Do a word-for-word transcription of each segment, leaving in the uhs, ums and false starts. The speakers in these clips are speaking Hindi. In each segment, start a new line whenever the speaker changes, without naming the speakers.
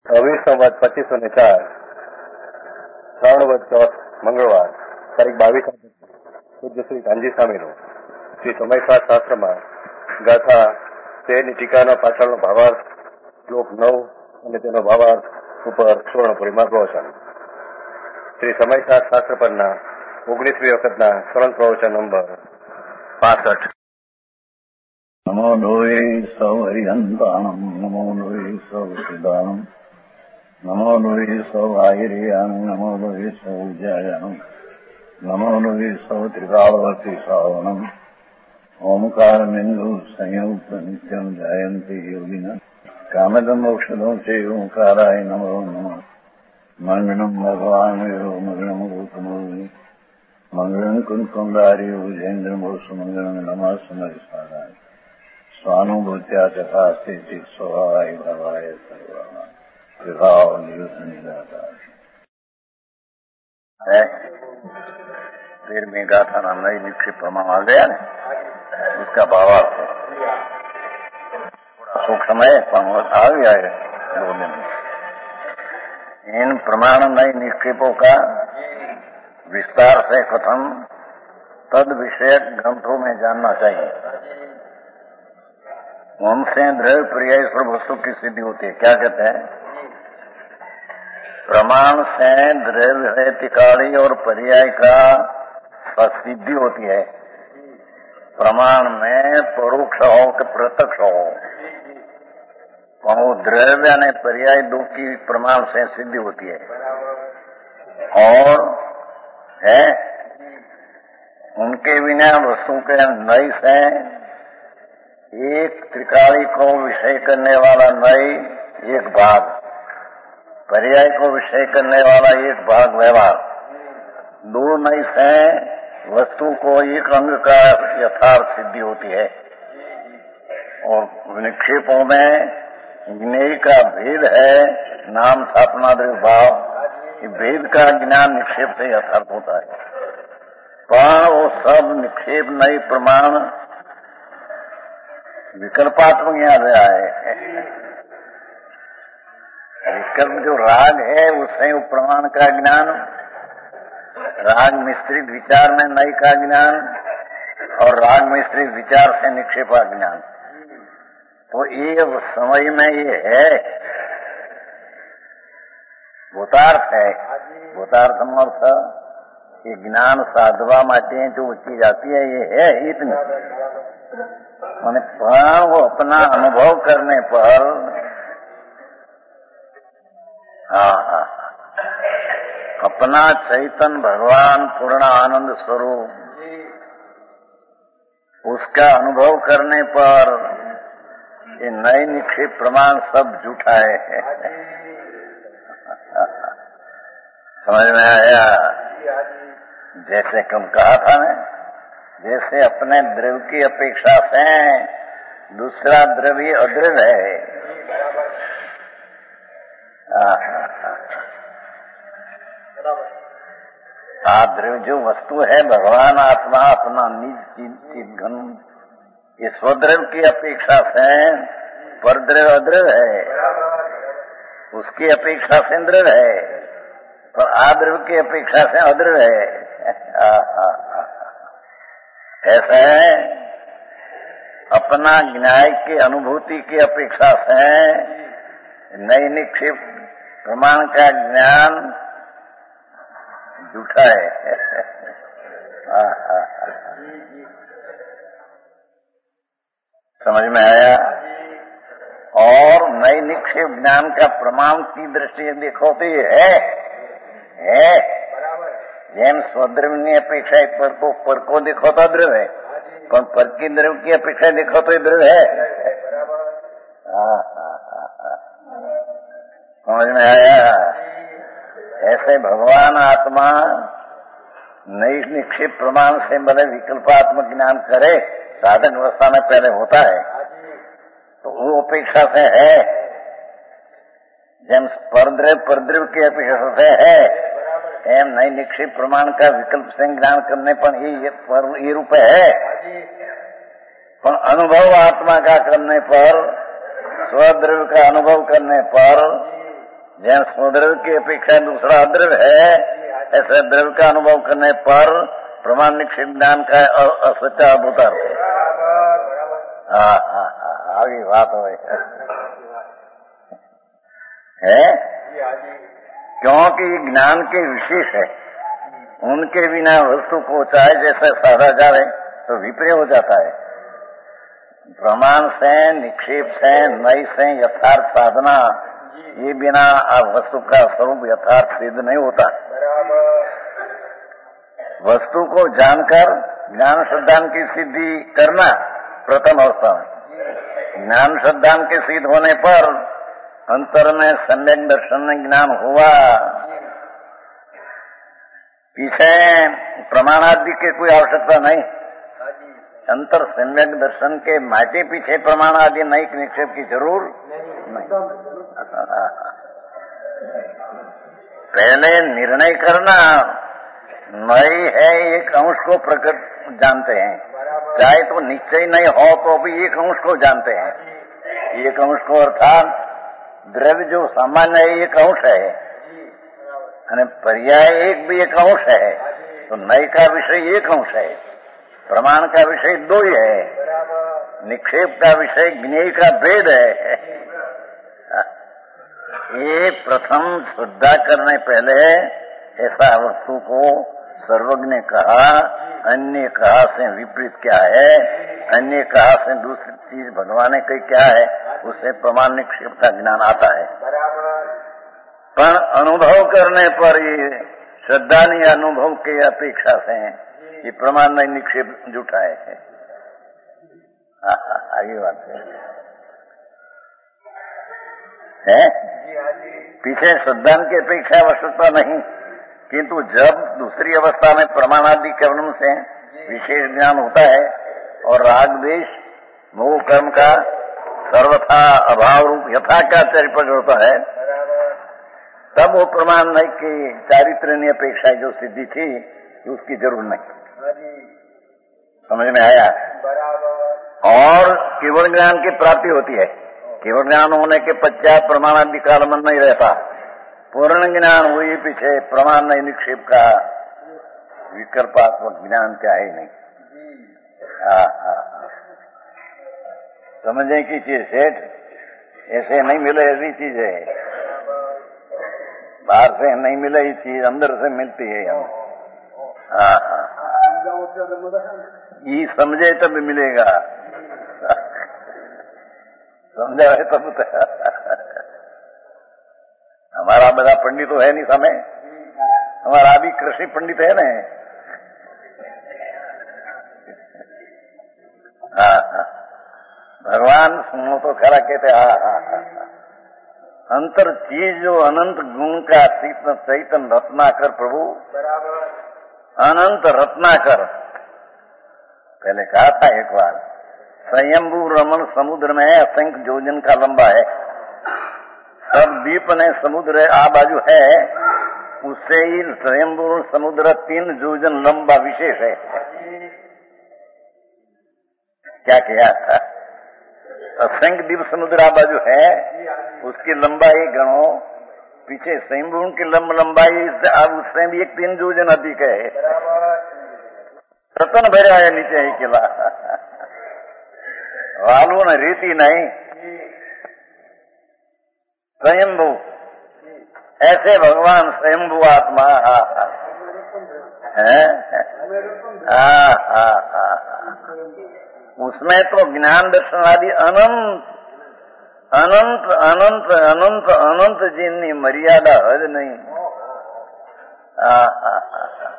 રવિ સંવત પચીસો ને ચાર શ્રાવણ વદ ચોથ મંગળવાર તારીખ બાવીસ પૂજ્ય શ્રી કાનજી સ્વામીનું શ્રી સમયસાર શાસ્ત્રમાં ગાથા તેરની ટીકાના પાછળનો ભાવાર્થ શ્લોક નવ અને તેનો ભાવાર્થ ઉપર સુવર્ણપુરીમાં પ્રવચન. શ્રી સમયસાર શાસ્ત્ર પરના ઓગણીસમી વખતના સરળ પ્રવચન નંબર પાસઠ.
નમો લોહી સૌ હરિહંતાણમ, નમો લોહી સૌ સિદ્ધાણમ, નમો લોહી સૌ આહિર્યાન, નમો લોહી સૌ ઉજ્જાયાન, નમો લોહી સૌ ત્રિકાળવતી શ્રાવણમ, ઓમકાર બિંદુ સંયુક્ત નિત્યમ જાયંતિ યોગિના, કામદમ ઔષધો છે ઓંકારાય નમો નમઃ. મંગળમ ભગવાન મંગળમ ગૌતમોની, મંગળમ કુંકુંડારી ઉજેન્દ્રમો સુમંગળમ નમઃ સમયસારાય. स्वानुभूत्या तथा स्थिति स्वभावाय भवाय सर्वः विभाव नियुद्ध निराकार है. फिर में गाथा नाम नई निक्षिप प्रमाण आ गया ना, उसका भावार्थ थोड़ा सूक्ष्म है पर आ गया है बोलने में. इन प्रमाण नई निक्षेपों का विस्तार से कथन तद विषयक ग्रंथों में जानना चाहिए. उनसे द्रव्य पर्याय स्वर वस्तु की सिद्धि होती है. क्या कहते हैं? प्रमाण से द्रव्य तिकाड़ी और पर्याय का सिद्धि होती है. प्रमाण में परोक्ष हो कि प्रत्यक्ष हो, वो द्रव्य ने पर्याय दो की प्रमाण से सिद्धि होती है. और है उनके बिना वस्तु के नई से एक त्रिकाली को विषय करने वाला नई एक भाग, पर्याय को विषय करने वाला एक भाग व्यवहार, दो नई से वस्तु को एक अंग का यथार्थ सिद्धि होती है. और निक्षेपों में ज्ञेय का भेद है, नाम स्थापना द्रव्य भाव, भेद का ज्ञान निक्षेप से यथार्थ होता है. पर वो सब निक्षेप नई प्रमाण विकल्पात्मक याद है. विकल्प जो राग है उससे वो प्रमाण का ज्ञान, राग मिश्रित विचार में नई का ज्ञान, और राग मिश्रित विचार से निक्षेप का ज्ञान. तो ये समय में ये है भूतार्थ है. भूतार्थ अर्थ ये ज्ञान साधवा माटे जो उच्ची जाती है, ये है इतनी. मैंने पर वो अपना अनुभव करने पर हाँ हाँ अपना चैतन्य भगवान पूर्ण आनंद स्वरूप उसका अनुभव करने पर ये नए निक्षेप प्रमाण सब झूठा है. समझ में आया? जैसे तुम कहा था ना, जैसे अपने द्रव्य की अपेक्षा से दूसरा द्रव्य अद्रव्य है. आ द्रव्य जो वस्तु है भगवान आत्मा अपना निज चित घन, ये स्वद्रव्य की अपेक्षा से परद्रव्य अद्रव्य है, उसकी अपेक्षा से द्रव्य है, पर आद्रव्य की अपेक्षा से अद्रव्य है. आ, आ, आ, ऐसा है अपना न्याय की अनुभूति की अपेक्षा से नई निक्षेप प्रमाण का ज्ञान झूठा है. आ, आ, आ, समझ में आया? और नई निक्षेप ज्ञान का प्रमाण की दृष्टि से देखो तो ये है है જેમ સ્વદ્રવ્યની અપેક્ષા પર को पर को देखो तो द्रव्य है, पर पर की द्रव्य की अपेक्षा देखो तो द्रव्य है. समझ में आया? ऐसे भगवान आत्मा नई निक्षेप प्रमाण से बड़े विकल्पात्मक ज्ञान करे, साधन अवस्था में पहले होता है तो वो अपेक्षा से है. જેમ परद्रव्य परद्रव्य की अपेक्षा से है, एम नई निक्षेप प्रमाण का विकल्प से ज्ञान करने पर ही ये, ये रूप है. पर अनुभव आत्मा का करने पर, स्वद्रव्य का अनुभव करने पर जहाँ स्वद्रव्य की अपेक्षा दूसरा अद्रव्य है, ऐसे द्रव्य का अनुभव करने पर प्रमाण निक्षेप ज्ञान का असत्य अद्भुत अर्थ है। हाँ हाँ हाँ, आगे बात हो है, क्योंकि ज्ञान के विशेष है, उनके बिना वस्तु को चाहे जैसे साधा जाए तो विपर्य हो जाता है। प्रमाण से, निक्षेप से, नई से यथार्थ साधना, ये बिना वस्तु का स्वरूप यथार्थ सिद्ध नहीं होता। वस्तु को जानकर ज्ञान श्रद्धान की सिद्धि करना प्रथम अवस्था में। ज्ञान श्रद्धान के सिद्ध होने पर अंतर में सम्यक दर्शन में ज्ञान हुआ, पीछे प्रमाणादि की कोई आवश्यकता नहीं। अंतर सम्यक दर्शन के माटे पीछे प्रमाण आदि नई निक्षेप की जरूर नहीं। पहले निर्णय करना, नई है एक अंश को प्रकट जानते हैं, चाहे तो निश्चय नहीं हो तो भी एक अंश को जानते हैं। एक अंश को अर्थात द्रव्य जो सामान्य है एक अंश है, और पर्याय एक भी एक अंश है, तो नई का विषय एक अंश है, प्रमाण का विषय दो ही है, निक्षेप का विषय ज्ञेय का भेद है। ये प्रथम श्रद्धा करने पहले ऐसा वस्तु को सर्वज्ञ कहा, अन्य कहा से विपरीत क्या है, अन्य कहा से दूसरी चीज भगवान ने कही क्या है, उससे प्रमाण निक्षेप का ज्ञान आता है। पर अनुभव करने पर ये श्रद्धा नहीं, अनुभव के अपेक्षा से ये प्रमाण नहीं निक्षेप जुटा है। आगे बात है, है? पीछे श्रद्धा की अपेक्षा आवश्यकता नहीं, किंतु जब दूसरी अवस्था में प्रमाणादि करण से विशेष ज्ञान होता है और राग द्वेष मोह कर्म का सर्वथा अभाव रूप यथाचार्य प्रकट होता है, तब वो प्रमाण नहीं कि चारित्र की अपेक्षा जो सिद्धि थी उसकी जरूर नहीं। समझ में आया? और केवल ज्ञान की प्राप्ति होती है। केवल ज्ञान होने के पश्चात प्रमाणादि का आलम्बन नहीं रहता। पूर्ण ज्ञान हुई पीछे प्रमाण नहीं निक्षेप का विकल्पात्मक ज्ञान क्या है नहीं। हाँ हाँ, समझे की चीज सेठ ऐसे नहीं मिले, ऐसी चीज है, बाहर से नहीं मिले ये चीज अंदर से मिलती है। हम हाँ हाँ, ये समझे तब मिलेगा, समझा है तब। हमारा बड़ा पंडित तो है नहीं समय, हमारा भी कृषि पंडित है ना। हाँ हाँ, भगवान सुनो तो खरा कहते हाँ हाँ हाँ, अंतर चीज जो अनंत गुण का चैतन चैतन रत्नाकर प्रभु, अनंत रत्नाकर। पहले कहा था एक बार, स्वयंभू रमण समुद्र में असंख्य योजन का लंबा है, सब द्वीप ने समुद्र आ बाजू है, उससे ही स्वयंभू समुद्र तीन योजन लंबा विशेष है। क्या किया था? असंख्य द्वीप समुद्र आ बाजू है, उसकी लंबाई गणो, पीछे स्वयंभू की लंब लंबाई उससे भी एक तीन योजन अधिक है। रतन भरा है नीचे ही किला, वालू न रीति नहीं। स्वयंभू ऐसे भगवान स्वयंभू आत्मा है। हाँ हाँ हाँ, उसमें तो ज्ञान दर्शन आदि अनंत अनंत अनंत अनंत अनंत जिनकी मर्यादा हद नहीं। हाँ हाँ हाँ,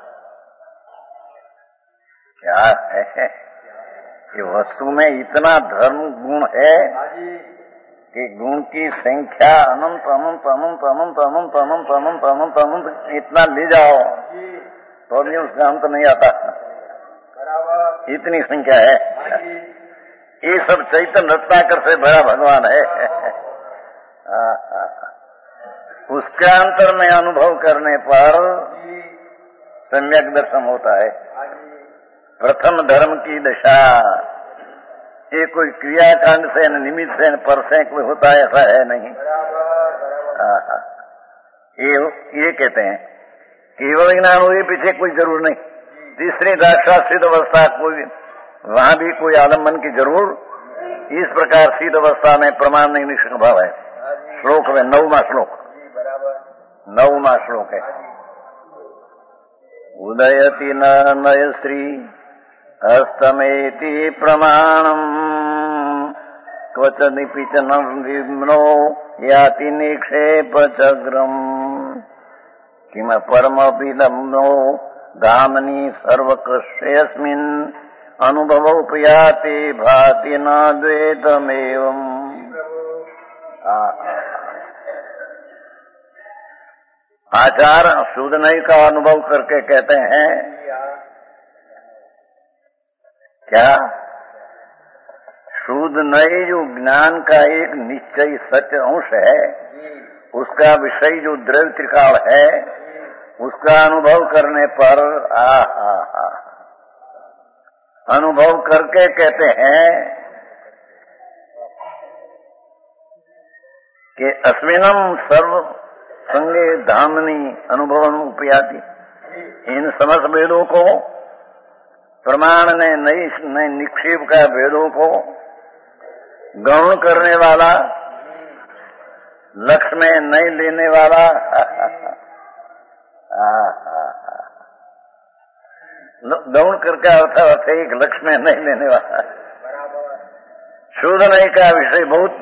क्या है ये वस्तु में इतना धर्म गुण है कि गुण की संख्या अनंत अनंत अनंत अनंत अनंत अनंत अनंत अनंत अनंत इतना ले जाओ तो भी उसका अंत नहीं आता, इतनी संख्या है। ये सब चैतन रत्नाकर से भरा भगवान है। उसका अंतर में अनुभव करने पर सम्यक दर्शन होता है। प्रथम धर्म की दशा ये कोई क्रियाकांड से न निमित्त से न पर से कोई होता है, ऐसा है नहीं। ये ये कहते हैं केवल ज्ञान हो, ये पीछे कोई जरूर नहीं। तीसरी दशा सिद्ध अवस्था, कोई वहां भी कोई आलम्बन की जरूर। इस प्रकार सिद्ध अवस्था में प्रमाण नहीं निष्ठ भाव है। श्लोक में नौवा श्लोक, नौवा श्लोक है। उदयति न नय श्री हस्तमेति प्रमाणम क्वचदिपि च न विम्नो याति निक्षेप चक्रम किम परम विलम्बो धामनि सर्वकृष्यस्मिन् अनुभवोपयाति भाति न द्वैतमेवम्। आचार शुद्ध नहीं का अनुभव करके कहते हैं क्या? शुद्ध नहीं जो ज्ञान का एक निश्चय सत्य अंश है, उसका विषय जो द्रव्य त्रिकाल है, उसका अनुभव करने पर आ हा हा अनुभव करके कहते हैं कि अस्मिनम सर्व संगे धामनी अनुभवन उपयाति। इन समस्त भेदों को प्रमाण ने नई निक्षेप का भेदों को गौण करने वाला, लक्ष्य में नहीं लेने वाला, गौण करके अर्थ अर्थ एक लक्ष्य में नहीं लेने वाला। शुद्ध नहीं का विषय बहुत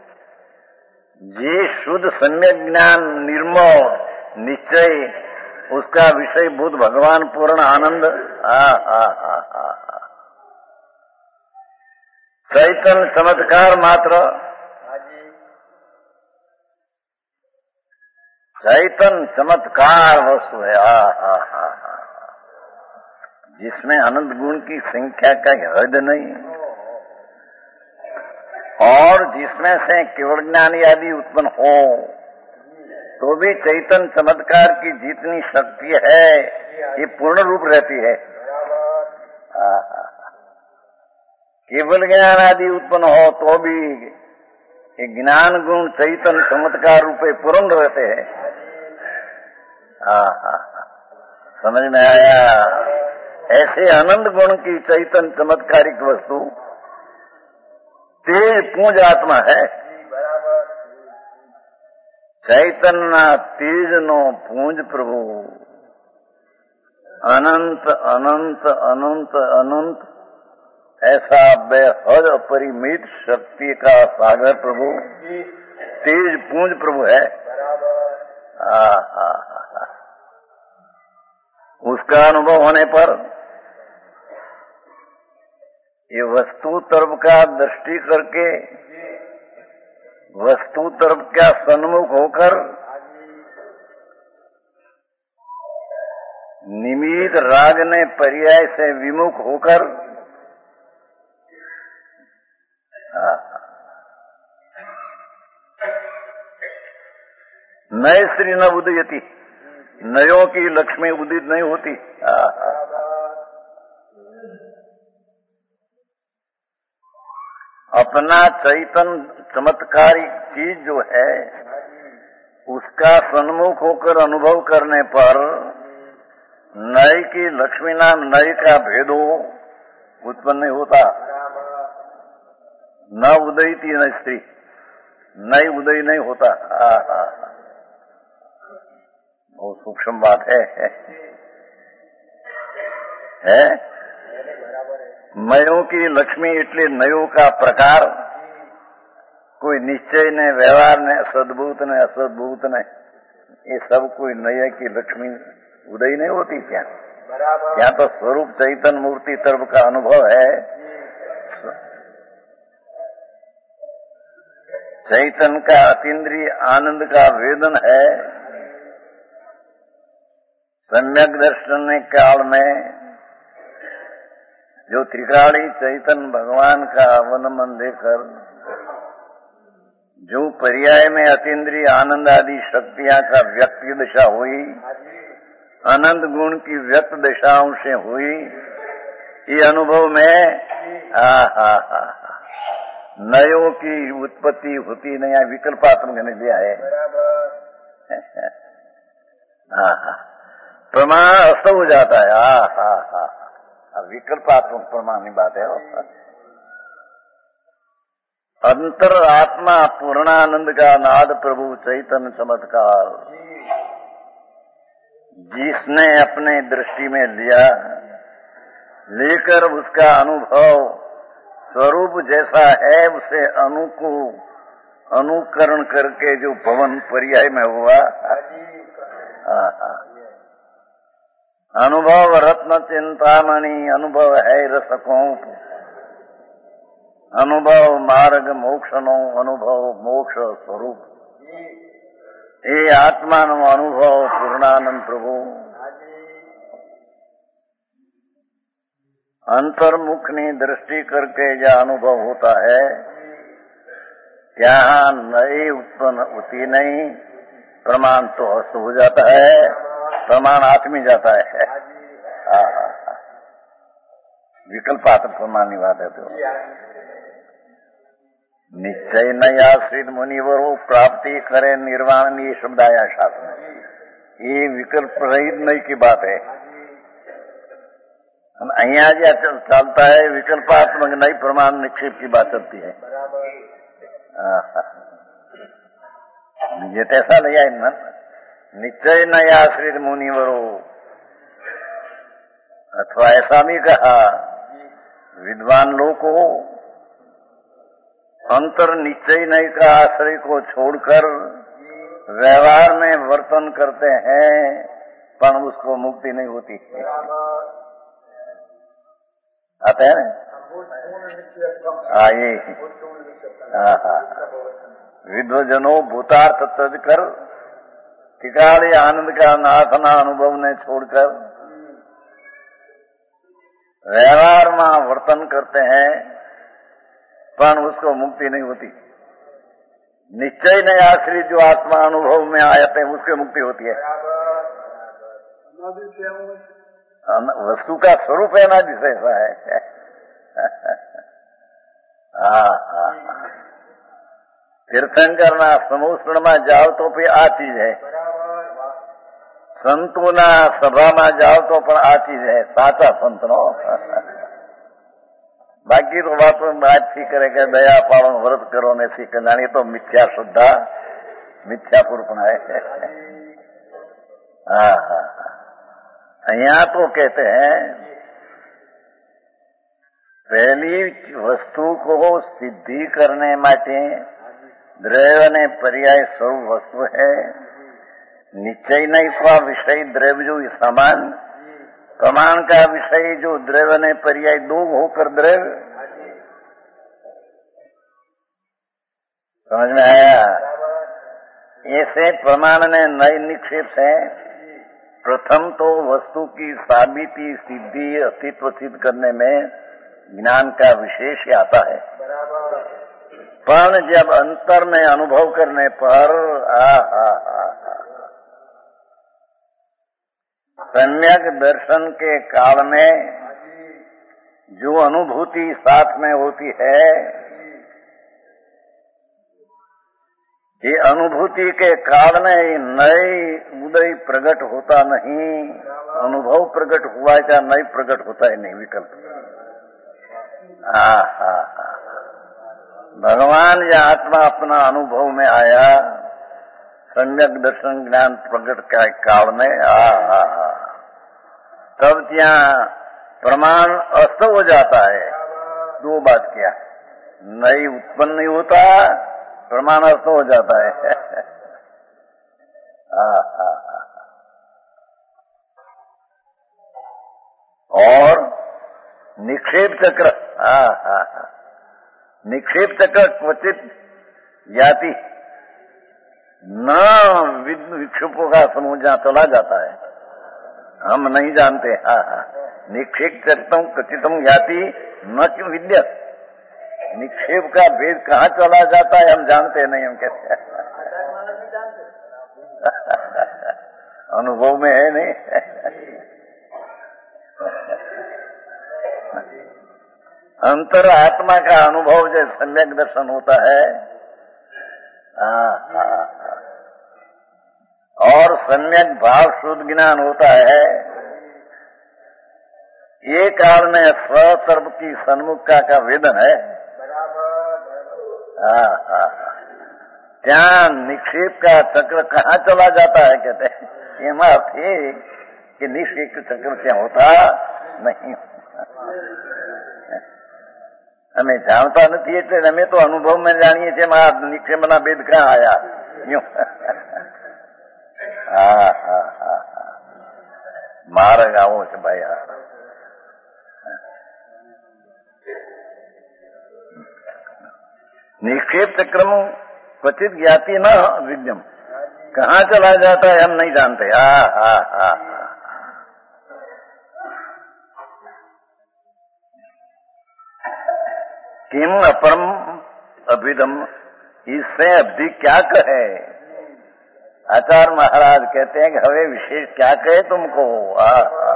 जी शुद्ध सम्यक ज्ञान निर्मल निश्चय, उसका विषय बुद्ध भगवान पूर्ण आनंद। आ आ आ आ चैतन्य चमत्कार मात्र, चैतन्य चमत्कार वस्तु है। आ आ आ जिसमें अनंत गुण की संख्या का हद नहीं, और जिसमें से केवल ज्ञान आदि उत्पन्न हो, तो भी चैतन्य चमत्कार की जितनी शक्ति है ये पूर्ण रूप रहती है। केवल ज्ञान आदि उत्पन्न हो तो भी ये ज्ञान गुण चैतन्य चमत्कार रूपे पूर्ण रहते हैं। समझ में आया? ऐसे अनंत गुण की चैतन्य चमत्कारिक वस्तु तेज पूंज आत्मा है। चैतन्य तेज नो पूंज प्रभु, अनंत अनंत अनंत अनंत ऐसा बेहद अपरिमित शक्ति का सागर प्रभु, तेज पूंज प्रभु है। आ, आ, आ, उसका अनुभव होने पर ये वस्तु तरफ का दृष्टि करके, वस्तु तरफ का सन्मुख होकर निमित्त राग ने पर्याय से विमुख होकर नए श्री न उदयति, नयों की लक्ष्मी उदित नहीं होती। अपना चैतन्य चमत्कारी चीज जो है उसका सन्मुख होकर अनुभव करने पर नय की लक्ष्मी नाम नय का भेदो उत्पन्न नहीं होता। न उदयती न स्त्री, नई उदय नहीं होता। बहुत सूक्ष्म बात है, है? है? मयों की लक्ष्मी એટલે नयों का प्रकार, कोई निश्चय ने, व्यवहार ने, सद्भूत ने, असद्भूत ने, ये सब कोई नय की लक्ष्मी उदय नहीं होती। क्या यहाँ तो स्वरूप चैतन्य मूर्ति तरफ का अनुभव है। चैतन्य का अतीन्द्रिय आनंद का वेदन है। सम्यक दर्शन काल में जो त्रिकाली चैतन्य भगवान का अवलंबन लेकर जो पर्याय में अतीन्द्रिय आनंद आदि शक्तियां का व्यक्ति दशा हुई, अनंत गुण की व्यक्त दशाओं से हुई, ये अनुभव में आ हा हा नयों की उत्पत्ति होती नहीं। विकल्पात्मक ने लिया है। हाँ हाँ, प्रमाण अस्त हो जाता है। हाँ हाँ हाँ, विकल्पात्मक प्रमाण की बात है। अंतर आत्मा पूर्णानंद का नाद प्रभु चैतन्य चमत्कार, जिसने अपने दृष्टि में लिया, लेकर उसका अनुभव स्वरूप जैसा है उसे अनुकूल अनुकरण करके जो भवन पर्याय में हुआ, अनुभव रत्न चिंतामणि, अनुभव है रसकों, अनुभव मार्ग मोक्षनो, अनुभव मोक्ष स्वरूप, ये आत्मा नो अनुभव पूर्णानंद प्रभु। अंतर्मुखनी दृष्टि करके यह अनुभव होता है, यहाँ नई उत्पन्न होती नहीं, प्रमाण तो अस्त हो जाता है, प्रमाण आत्मी जाता है। विकल्पात्मक प्रमाण की बात है। तो निश्चय नयाश्रित मुनिवरो प्राप्ति करे निर्वाण, ये शब्द आया शास्त्र में, ये विकल्प रहित नहीं की बात है। अहिया जो चलता है विकल्पात्मक नहीं, प्रमाण निक्षेप की बात चलती है। ये ऐसा नहीं है ना, निश्चय नयाश्रित मुनिवरो, अथवा ऐसा भी कहा विद्वान लोग को अंतर निश्चय नहीं का आश्रय को छोड़कर व्यवहार में वर्तन करते हैं, पर उसको मुक्ति नहीं होती। आता है ना? आइए, विद्वजनों भूतार्थ तज कर ठिकाने आनंद का नाथना अनुभव ने छोड़कर व्यवहार में वर्तन करते हैं, पर उसको मुक्ति नहीं होती। निश्चय नहीं आश्रित जो आत्मा अनुभव में आते हैं उसकी मुक्ति होती है। वस्तु का स्वरूप है ना, जिसे ऐसा है। हाँ हाँ, तीर्थंकर ना समूह में जाओ तो फिर आ चीज है, संतों ना सभा में जाओ तो पर आ चीज है, साचा संत नो। बाकी तो बात बात थी करेगा दया पालन व्रत करो ने सी कल्याणी, तो मिथ्या श्रद्धा मिथ्या पूर्पण है। हाँ हाँ, यहाँ तो कहते हैं पहली वस्तु को सिद्धि करने माटे द्रव्य ने पर्याय स्वरूप वस्तु है, निश्चय नहीं का विषय द्रव्य जो समान, प्रमाण का विषय जो द्रव्य ने पर्याय दो होकर द्रव्य। समझ में आया? ऐसे प्रमाण ने नए निक्षेप से प्रथम तो वस्तु की साबिती सिद्धि अस्तित्व सिद्ध करने में ज्ञान का विशेष आता है, पर जब अंतर में अनुभव करने पर आ हा हा सम्यक दर्शन के काल में जो अनुभूति साथ में होती है, ये अनुभूति के काल में नए उदय प्रकट होता नहीं, अनुभव प्रकट हुआ क्या नई प्रकट होता है नहीं, विकल्प। हाँ हाँ हाँ, भगवान या आत्मा अपना अनुभव में आया, सम्यक दर्शन ज्ञान प्रकट का काल में आ हा हा, तब ત્યાં प्रमाण अस्त हो जाता है। दो बात क्या, नई उत्पन्न नहीं होता, प्रमाण अस्त हो जाता है। आ, आ, आ, और निक्षेप चक्र, आ, आ, आ, निक्षेप चक्र क्वचित जाति न विक्षेपों का समूह जहां चला जाता है, हम नहीं जानते। हाँ हाँ, निक्षेप चक्रम कथितम ज्ञाति न क्यों विद्या, निक्षेप का भेद कहाँ चला जाता है हम जानते नहीं, हम कहते हैं अनुभव में है नहीं। अंतर आत्मा का अनुभव जैसे सम्यक दर्शन होता है, हाँ हाँ, और सम्यक भाव शुद्ध ज्ञान होता है, ये काल में स्वतर्प की सन्मुखता का वेदन है। हाँ हाँ, ત્યાં निक्षेप का चक्र कहाँ चला जाता है कहते हैं, એમાંથી कि निक्षेप चक्र क्या होता नहीं। અમે જાણતા નથી એટલે અમે તો અનુભવ में જાણીએ છીએ આ નિક્ષેપના ભેદ ક્યાં આયા। હા હા હા હા, માર્ગ આવો છે ભાઈ। હા, निक्षेप चक्र में क्वचित ज्ञाति न विज्ञम, कहाँ चला जाता है हम नहीं जानते। हा हा हा, किम अपरम अभिदम, इससे अवधि क्या कहे। आचार्य महाराज कहते हैं कि हवे विशेष क्या कहे तुमको। हा हा,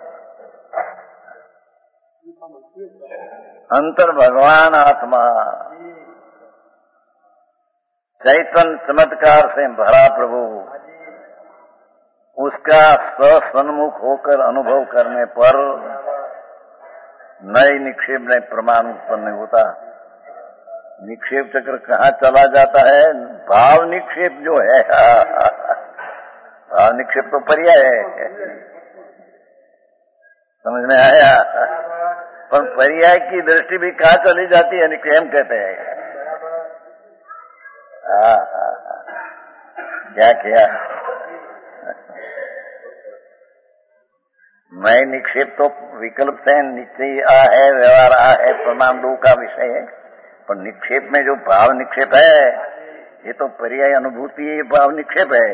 अंतर भगवान आत्मा चैतन्य चमत्कार से भरा प्रभु, उसका सन्मुख होकर अनुभव करने पर नए निक्षेप नए प्रमाण उत्पन्न होता। निक्षेप चक्र कहाँ चला जाता है, भाव निक्षेप जो है, भाव निक्षेप तो पर्याय है, समझ में आया। पर पर्याय की दृष्टि भी कहाँ चली जाती है, निक्षेप कहते हैं। हाँ हाँ हाँ, क्या किया मैं निक्षेप तो विकल्प से निश्चय आ है, व्यवहार आ है, प्रमाण दो का विषय है। पर निक्षेप में जो भाव निक्षेप है ये तो पर्याय अनुभूति भाव निक्षेप है।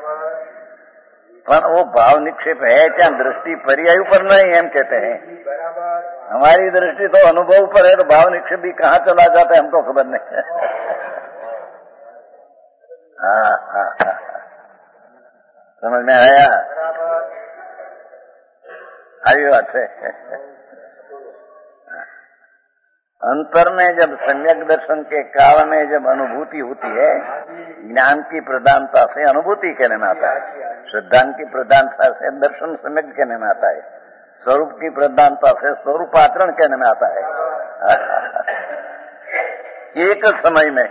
पर वो भाव निक्षेप है क्या दृष्टि पर्याय पर नहीं, हम कहते हैं हमारी दृष्टि तो अनुभव पर है, तो भाव निक्षेप भी कहाँ चला जाता है हमको खबर नहीं है। हाँ हाँ हाँ, समझ में आया। आई बात है। अंतर में जब सम्यक दर्शन के काल में जब अनुभूति होती है, ज्ञान की प्रधानता से अनुभूति कहने में आता है, श्रद्धा की प्रधानता से दर्शन सम्यक कहने में आता है, स्वरूप की प्रधानता से स्वरूप आचरण कहने में आता है। एक समय में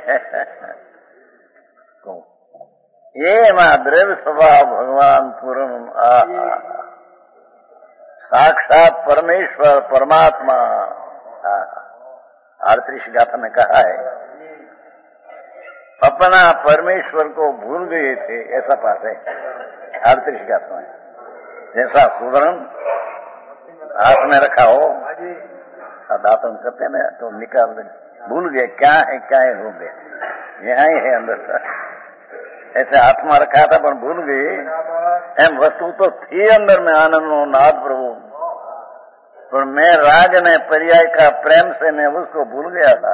ये द्रव्य स्वभाव भगवान पूर्ण साक्षात परमेश्वर परमात्मा। आरतीश गाथा में कहा है अपना परमेश्वर को भूल गए थे, ऐसा पास है आरतीश गाथा में। जैसा सुवर्ण हाथ में रखा हो, दातन करते ना तो निकाल दे, भूल गए क्या है क्या है, हो गए यहाँ ही है अंदर। ऐसे हाथ में रखा था पर भूल गए, एम वस्तु तो थी अंदर में आनंद नो नाद प्रभु, पर मैं राग ने पर्याय का प्रेम से मैं उसको भूल गया था।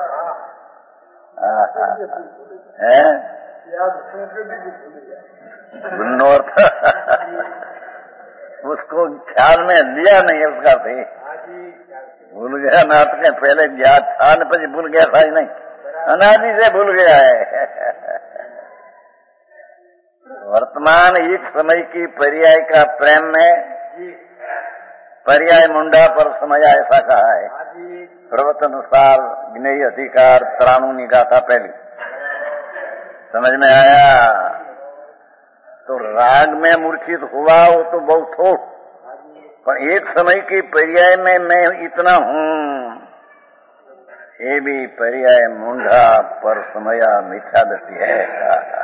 है उसको ख्याल में लिया नहीं, उसका थे भूल गया। नाथ के पहले याद था न પછી भूल गया था ही नहीं, अनादि से भूल गया है। वर्तमान एक समय की पर्याय का प्रेम में पर्याय मुंडा पर समय ऐसा कहा है। प्रवचन साल ज्ञेय अधिकार त्राणु गाथा पहली, समझ में आया। तो राग में मूर्छित हुआ वो तो बहुत हो, पर एक समय की पर्याय में मैं इतना हूँ, ये भी पर्याय मुंडा पर समया मिथ्या दृष्टि है।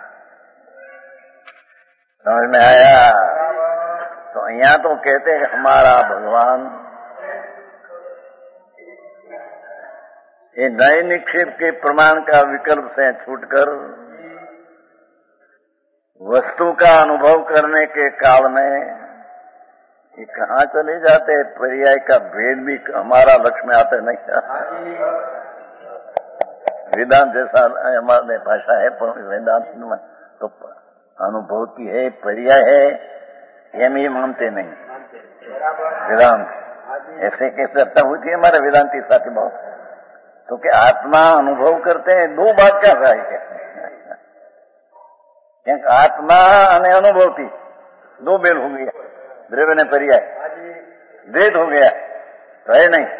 समझ में आया। तो यहाँ तो कहते हैं हमारा भगवान ये नए निक्षेप के प्रमाण का विकल्प से छूटकर वस्तु का अनुभव करने के काल में ये कहाँ चले जाते हैं, पर्याय का भेद भी हमारा लक्ष्य में आते नहीं। वेदांत जैसा हमारे भाषा है, पर वेदांत में तो अनुभूति है, पर्याय है, हम ये मानते नहीं। वेदांत ऐसे कैसे अर्थ हुई थी हमारे वेदांती साथी बहुत, तो क्या आत्मा अनुभव करते हैं, दो बात क्या है। क्योंकि आत्मा અને अनुभूति दो बेल हो गया, द्रव्य ने पर्याय, द्वैत हो गया तो है नहीं।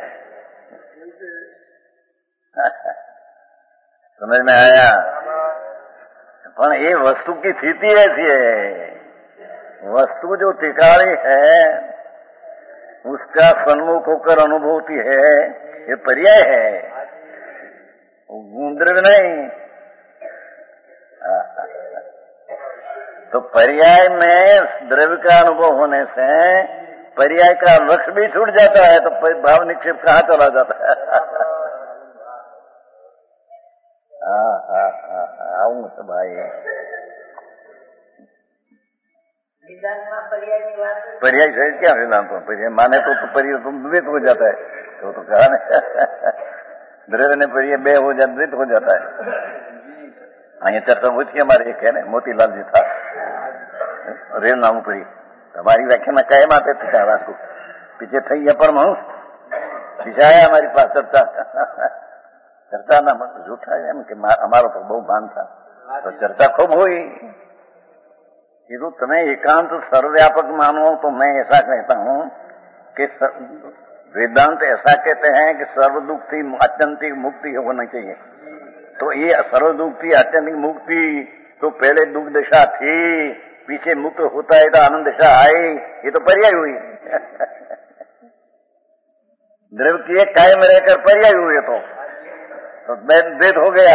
समझ में आया? पर ये वस्तु की स्थिति ऐसी है, वस्तु जो टिकाड़ी है उसका सन्मुख होकर अनुभूति है, ये पर्याय है, द्रव्य नहीं। तो पर्याय में द्रव्य का अनुभव होने से पर्याय का लक्ष्य भी छूट जाता है, तो भाव निक्षेप कहाँ चला जाता है? हाँ हाँ हाँ आऊंगा तो भाई, पर्याय से क्या वेदांत तो पर्याय माने तो, तो पर्याय तो द्वैत हो जाता है, तो तो कहा नहीं द्रव्य ने पर्याय बे हो जाता, द्वैत हो जाता है। हाँ, ये चर्चा हुई थी हमारे एक है ना, मोतीलाल जी था रेल नाम पड़ी, हमारी व्याख्या में कहे माते थे क्या को पीछे थी ये परमहंस पीछे आया हमारी पास चर्चा चर्चा ना झूठा है कि हमारा तो बहुत भान था, तो चर्चा खूब हुई। ये तुम्हें एकांत सर्वव्यापक मानो तो मैं ऐसा कहता हूं कि वेदांत ऐसा कहते हैं कि सर्व दुख थी आत्यंतिक मुक्ति होना चाहिए। तो ये सर्व दुख थी आत्यंतिक मुक्ति तो पहले दुख दशा थी, पीछे मुक्त होता है तो आनंद दशा आई, ये तो पर्याय हुई। द्रव्य की एक कायम रहकर पर्याय हुए तो, तो द्वैत हो गया।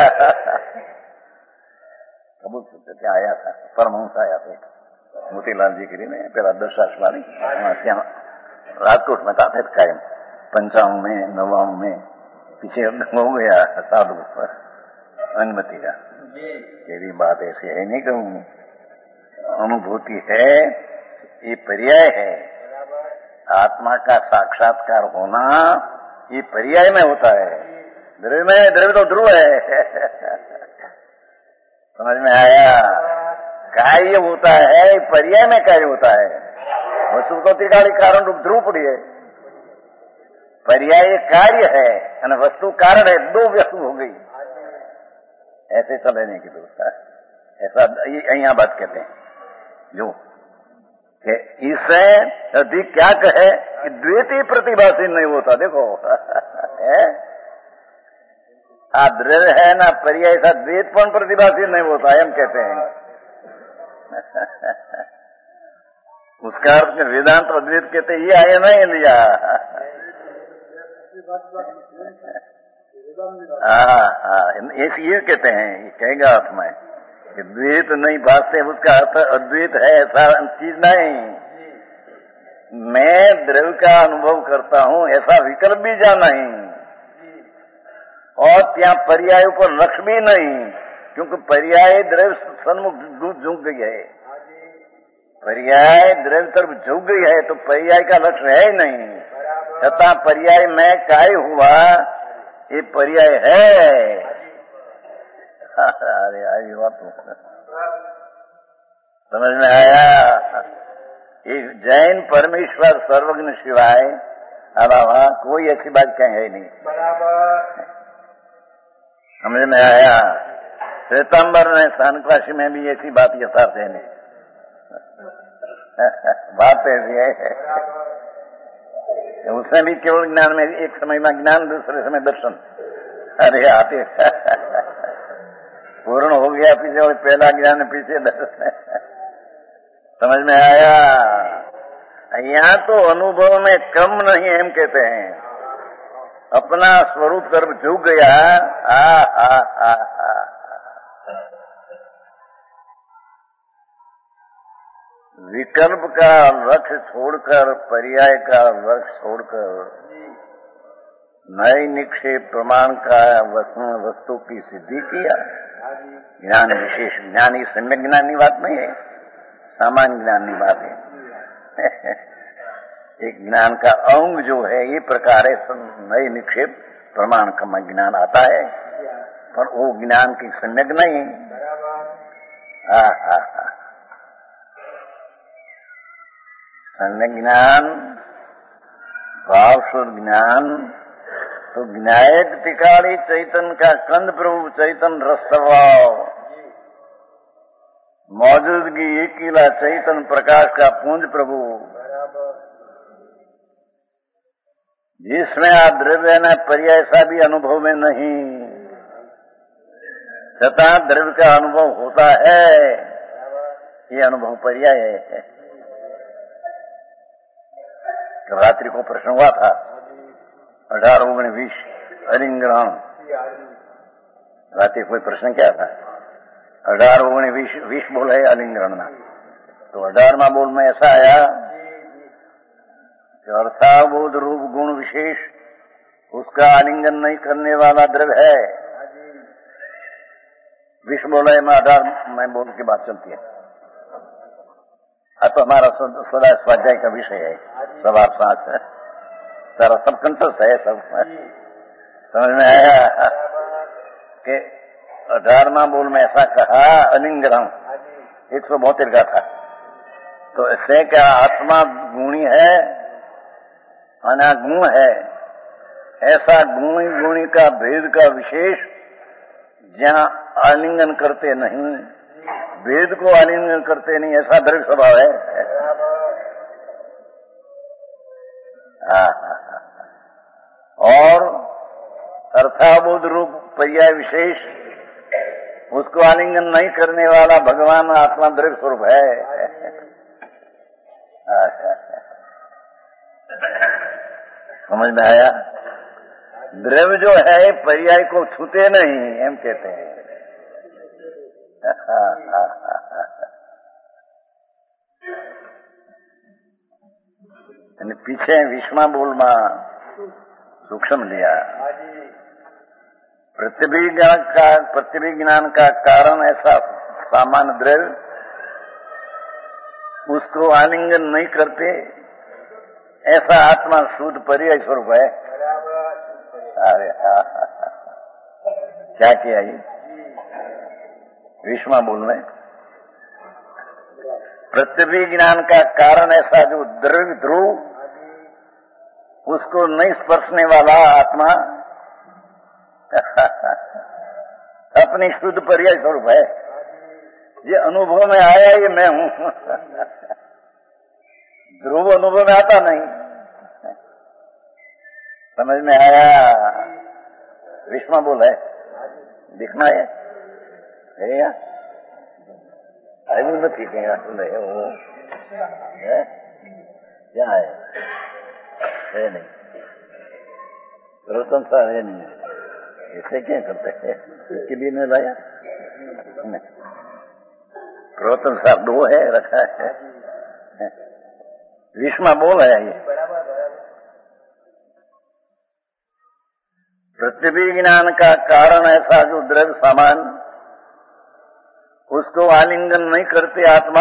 कबूल क्या आया था, परमहंस आया था मोतीलाल जी गिरी में पहला दशाश्वानी राजकोट में था फिर कायम पंचावन में नवावन में पीछे हो गया साधु पर अनुमति का। ये भी बात ऐसी है नहीं कहूँ, अनुभूति है, ये पर्याय है। आत्मा का साक्षात्कार होना ये पर्याय में होता है, द्रव्य में द्रव्य तो ध्रुव है। समझ में आया? कार्य होता है, पर्याय में कार्य होता है। वस्तु तो त्रिकाली कारण रूप ध्रुव पड़ी है, पर्याय कार्य है और वस्तु कारण है, दो वस्तु हो गई। ऐसे समझने की दोस्त ऐसा यहाँ बात कहते हैं जो इससे अधिक क्या कहे कि द्वैत ही प्रतिभाशील नहीं होता। देखो आ द्रव्य है ना पर्याय सा द्वैत पण प्रतिभाशील नहीं होता, हम कहते हैं। उसका अर्थ में वेदांत अद्वैत कहते ये आया नहीं लिया। हाँ हाँ ये कहते हैं, ये कहेगा अर्थ में कि द्वैत नहीं भाषते, उसका अर्थ अद्वैत है ऐसा चीज नहीं। मैं द्रव्य का अनुभव करता हूं ऐसा विकल्प भी जा नहीं, और त्या पर्याय पर लक्ष्य भी नहीं, क्योंकि पर्याय द्रव्य सन्मुख झुक गई है, पर्याय द्रव्य तरफ झुक गई है, तो पर्याय का लक्ष्य है ही नहीं। छता पर्याय में काय हुआ, ये पर्याय है। अरे आई बात समझ में आया? ये जैन परमेश्वर सर्वज्ञ शिवाय अलावा कोई ऐसी बात कहीं है नहीं। समझ में आया? श्वेतांबर ने सानकाशी में भी ऐसी बात यथार्थ है नहीं। बात ऐसी है, उसमें भी केवल ज्ञान में एक समय में ज्ञान, दूसरे समय दर्शन। अरे आते पूर्ण हो गया पीछे, और पहला ज्ञान पीछे दर्शन। समझ में आया? यहाँ तो अनुभव में कम नहीं, हम कहते हैं अपना स्वरूप तरफ झुक गया। आ, आ, आ, आ, विकल्प का लक्ष्य छोड़कर, पर्याय का लक्ष्य छोड़कर नए निक्षेप प्रमाण का वस्तु की सिद्धि किया। ज्ञान विशेष ज्ञानी सम्यक ज्ञान की बात नहीं है, सामान्य ज्ञान की बात है। एक ज्ञान का अंग जो है ये प्रकार है, नए निक्षेप प्रमाण का ज्ञान आता है, पर वो ज्ञान की सम्यक नहीं। हा हा हा सम्यक ज्ञान, भाव शुद्ध ज्ञान तो ज्ञायक टिकाणी चैतन्य का कंद प्रभु चैतन्य रस स्वभाव मौजूदगी एकीला चैतन्य प्रकाश का पुंज प्रभु, जिसमें आप द्रव्य न पर्याय सा भी अनुभव में नहीं, छता द्रव्य का अनुभव होता है, ये अनुभव पर्याय है। रात्रि को प्रश्न हुआ था अठारह ओगण बीस अलिंग्राम, रात्रि कोई प्रश्न क्या था, अठारह ओगण बीस बीस बोल है अलिंग्रण, तो अठारहवा बोल में ऐसा आया कि अर्थाबोध रूप गुण विशेष उसका आलिंगन नहीं करने वाला द्रव्य है। विश्व बोल है में अठारह में बोल की बात चलती है। अब तो हमारा सदा स्वाध्याय का विषय है, सब आप साथ है, सारा सब कंठस्थ है, सब समझ में आया कि अठारहवा बोल में ऐसा कहा अलिंगरम एक सौ बहत्तर का था। तो इससे क्या आत्मा गुणी है, अनागुण है, ऐसा गुणी गुणी का भेद का विशेष जहाँ आलिंगन करते नहीं, भेद को आलिंगन करते नहीं, ऐसा दृढ़ स्वभाव है। और अर्थाबोध रूप पर्याय विशेष उसको आलिंगन नहीं करने वाला भगवान आत्मा दृढ़ स्वरूप है। समझ में आया? द्रव्य जो है पर्याय को छूते नहीं, हम कहते हैं। पीछे विश्वा बोल में सूक्ष्म लिया, प्रतिभिज्ञान का प्रतिभिज्ञान का कारण ऐसा सामान्य द्रव्य उसको आलिंगन नहीं करते, ऐसा आत्मा शुद्ध पर्याय स्वरूप है। अरे हाँ, क्या किया ये विश्वा बोल में, प्रतिभिज्ञान का कारण ऐसा जो द्रव्य ध्रुव उसको नहीं स्पर्शने वाला आत्मा अपनी शुद्ध पर्याय स्वरूप है। ये अनुभव में आया, ये मैं हूं। ध्रुव अनुभव में आता नहीं। समझ में आया? विश्वा बोल है, दिखना है, है या अभी नहीं है वो है? क्या है? है नहीं, रोतन सा है नहीं, इसे क्या करते हैं? इसके लिए नहीं लाया, रोतन साहब दो है रखा है, विश्वा बोल है ये। प्रतिभिज्ञान का कारण ऐसा जो द्रव्य सामान उसको आलिंगन नहीं करते आत्मा,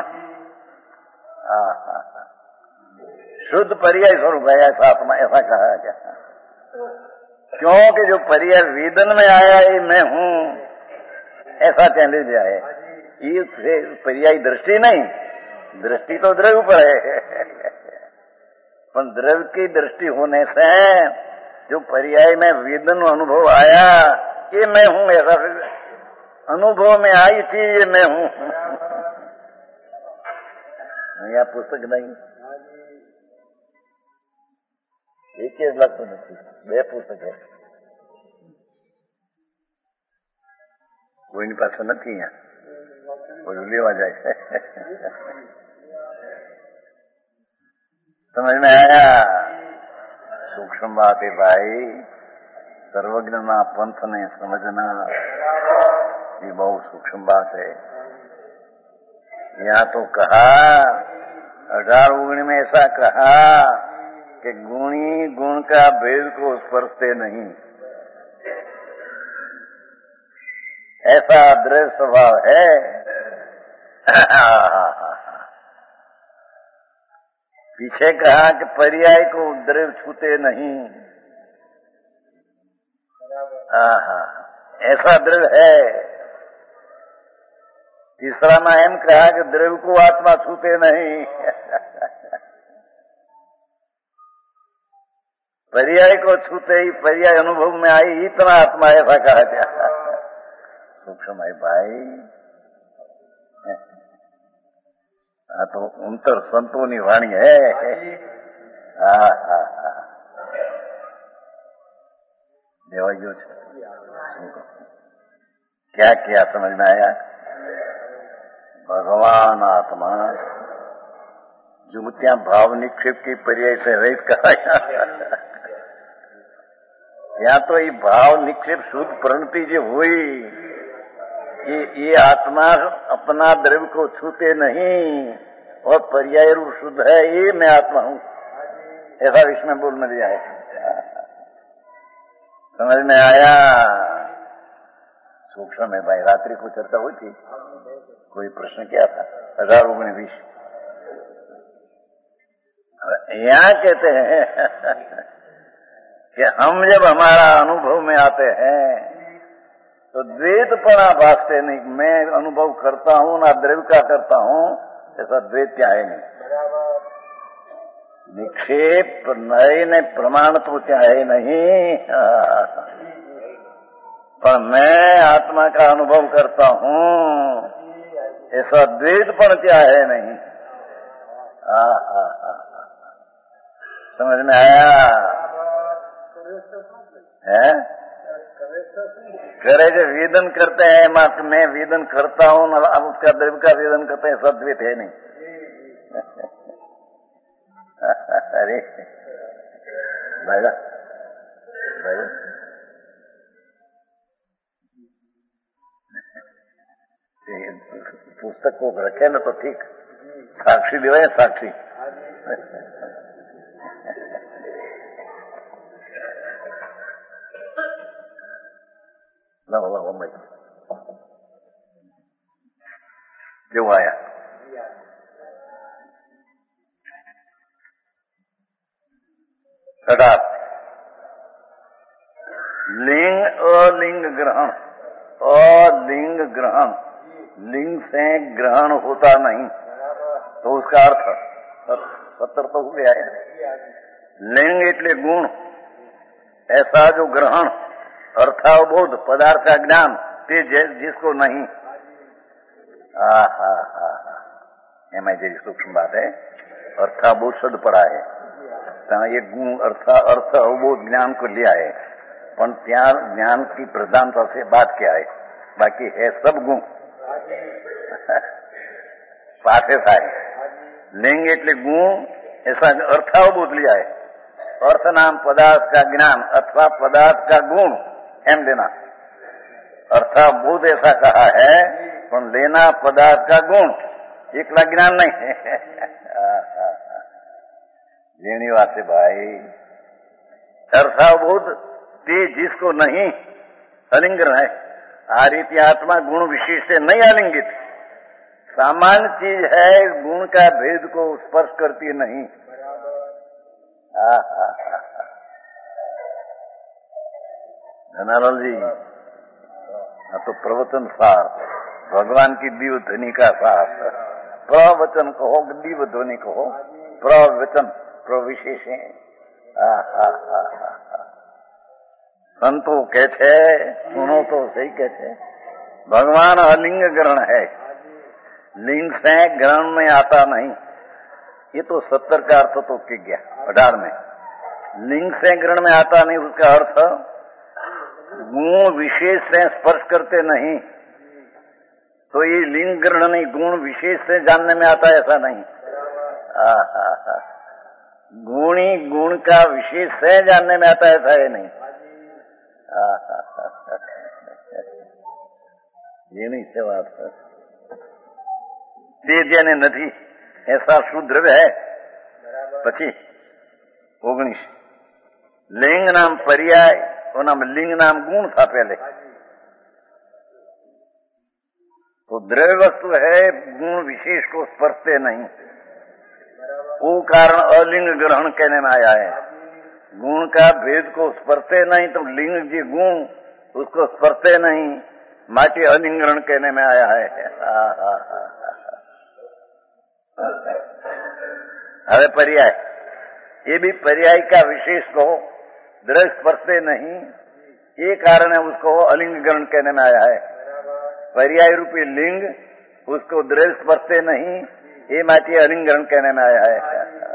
शुद्ध पर्याय स्वरूप है ऐसा आत्मा, ऐसा कहा है क्या? क्योंकि जो पर्याय वेदन में आया है मैं हूं, ऐसा चैले जाए, ये पर्याय दृष्टि नहीं, दृष्टि तो द्रव्य पर है, पर द्रव्य की दृष्टि होने से जो पर्याय में वेदन अनुभव आया कि मैं हूं, ऐसा अनुभव में आई चीज ये मैं हूं। यह पुस्तक नहीं, एक ही लग तो नहीं, बे पुस्तक है, कोई पास नहीं है, कोई लेवा जाए। समझ में आया? सूक्ष्म बात है भाई, सर्वज्ञ ना पंथ ने समझना, ये बहुत सूक्ष्म बात है। यहाँ तो कहा अठारह ओगणी में ऐसा कहा कि गुणी गुण का भेद को स्पर्शते नहीं, ऐसा दृढ़ स्वभाव है। पीछे कहा कि पर्याय को द्रव्य छूते नहीं, आहा, ऐसा द्रव्य है। तीसरा में एम कहा कि द्रव्य को आत्मा छूते नहीं, पर्याय को छूते ही पर्याय अनुभव में आई, इतना आत्मा ऐसा कहा गया। सूक्ष्म है भाई। આ તો અંતર સંતોની વાણી હે. હા હા હા દેવાઈ ગયો છે. क्या क्या समझ में आया? भगवान आत्मा जो त्या भाव निक्षेप की पर्याय से रहित कराया. या तो ये भाव निक्षेप शुद्ध प्रणति जो हुई ये ये आत्मा अपना द्रव्य को छूते नहीं और पर्याय रूप शुद्ध है, ये मैं आत्मा हूं, ऐसा विषय में बोल में दिया है. समझ में आया? सूक्ष्म में भाई रात्रि को चर्चा हुई थी. कोई प्रश्न क्या था? हजार ओगनीस बीस यहाँ कहते हैं कि हम जब हमारा अनुभव में आते हैं तो द्वैतपना भासते नहीं. मैं अनुभव करता हूं ना द्रव्य का करता हूं, ऐसा द्वैत क्या है नहीं. निक्षेप नए ने प्रमाण तो क्या है नहीं, पर मैं आत्मा का अनुभव करता हूं, ऐसा द्वैतपन क्या है नहीं. आ, आ, आ, समझ में आया? है करे जो वेदन करते हैं, मात्र मैं वेदन करता हूं ना उसका द्रव्य का वेदन करते हैं, सब द्वैत है नहीं. अरे भाई भाई पुस्तक को रखे ना तो ठीक, साक्षी देवाए साक्षी. लाओ लाओ भाई क्यों आया? कटाप लिंग अलिंग ग्रहण, अलिंग ग्रहण, लिंग से ग्रहण होता नहीं तो उसका अर्थ सत्तर तो हो गया है. लिंग એટલે गुण, ऐसा जो ग्रहण अर्थावबोध पदार्थ का ज्ञान ते जिसको नहीं. हा हा हा એમાં જે सूक्ष्म बात है, अर्थावबोध शब्द पड़ा है ત્યાં ये गुण अर्थ अर्थ अवबोध ज्ञान को लिया है, पर ત્યાં ज्ञान की प्रधानता से बात क्या है, बाकी है सब गुण. पाठे साहेब लिंग એટલે गुण, ऐसा अर्थावबोध लिया है. अर्थ नाम पदार्थ का ज्ञान अथवा पदार्थ का गुण एम लेना. अर्थावबोध ऐसा कहा है, पर लेना पदार्थ का गुण, एकला ज्ञान नहीं है. लेनी बात है भाई. अर्थावबोध ते जिसको नहीं अलिंगन है. आ रीति आत्मा गुण विशेष से नहीं आलिंगित, सामान्य चीज है, गुण का भेद को स्पर्श करती नहीं. धनालाल जी हाँ तो प्रवचन सार, भगवान की दिव्य ध्वनि का सार. प्रवचन कहो, दिव्य ध्वनि कहो, प्रवचन प्रविशेष है. संतो के छे सुनो तो सही के छे. भगवान अलिंग ग्रहण है, लिंग से ग्रहण में आता नहीं. ये तो सत्तर का अर्थ तो टिक गया. अठारह में लिंग से ग्रहण में आता नहीं, उसका अर्थ गुण विशेष से स्पर्श करते नहीं. तो ये लिंग ग्रहण नहीं, गुण विशेष से जानने में आता है ऐसा नहीं. गुणी गुण का विशेष से जानने में आता है ऐसा है नहीं. ये नहीं से बात તે જેને નથી ऐसा શુદ્ધ દ્રવ્ય है. પછી ઓગણીસ लिंग नाम पर्याय और नाम लिंग नाम गुण था पहले. तो द्रव्य वस्तु है, गुण विशेष को स्पर्शते नहीं, वो कारण अलिंग ग्रहण कहने में आया है. गुण का भेद को स्पर्शते नहीं तो लिंग जी गुण उसको स्पर्शते नहीं, माटी अलिंग ग्रहण कहने में आया है. હવે पर्याय, ये भी पर्याय का विशेष को द्रव्य स्पर्शते नहीं, ये कारण है उसको अलिंग ग्रहण कहने में आया है. पर्याय रूपी लिंग उसको द्रव्य स्पर्शते नहीं, એ માટે અલિંગરણ कहने में आया है।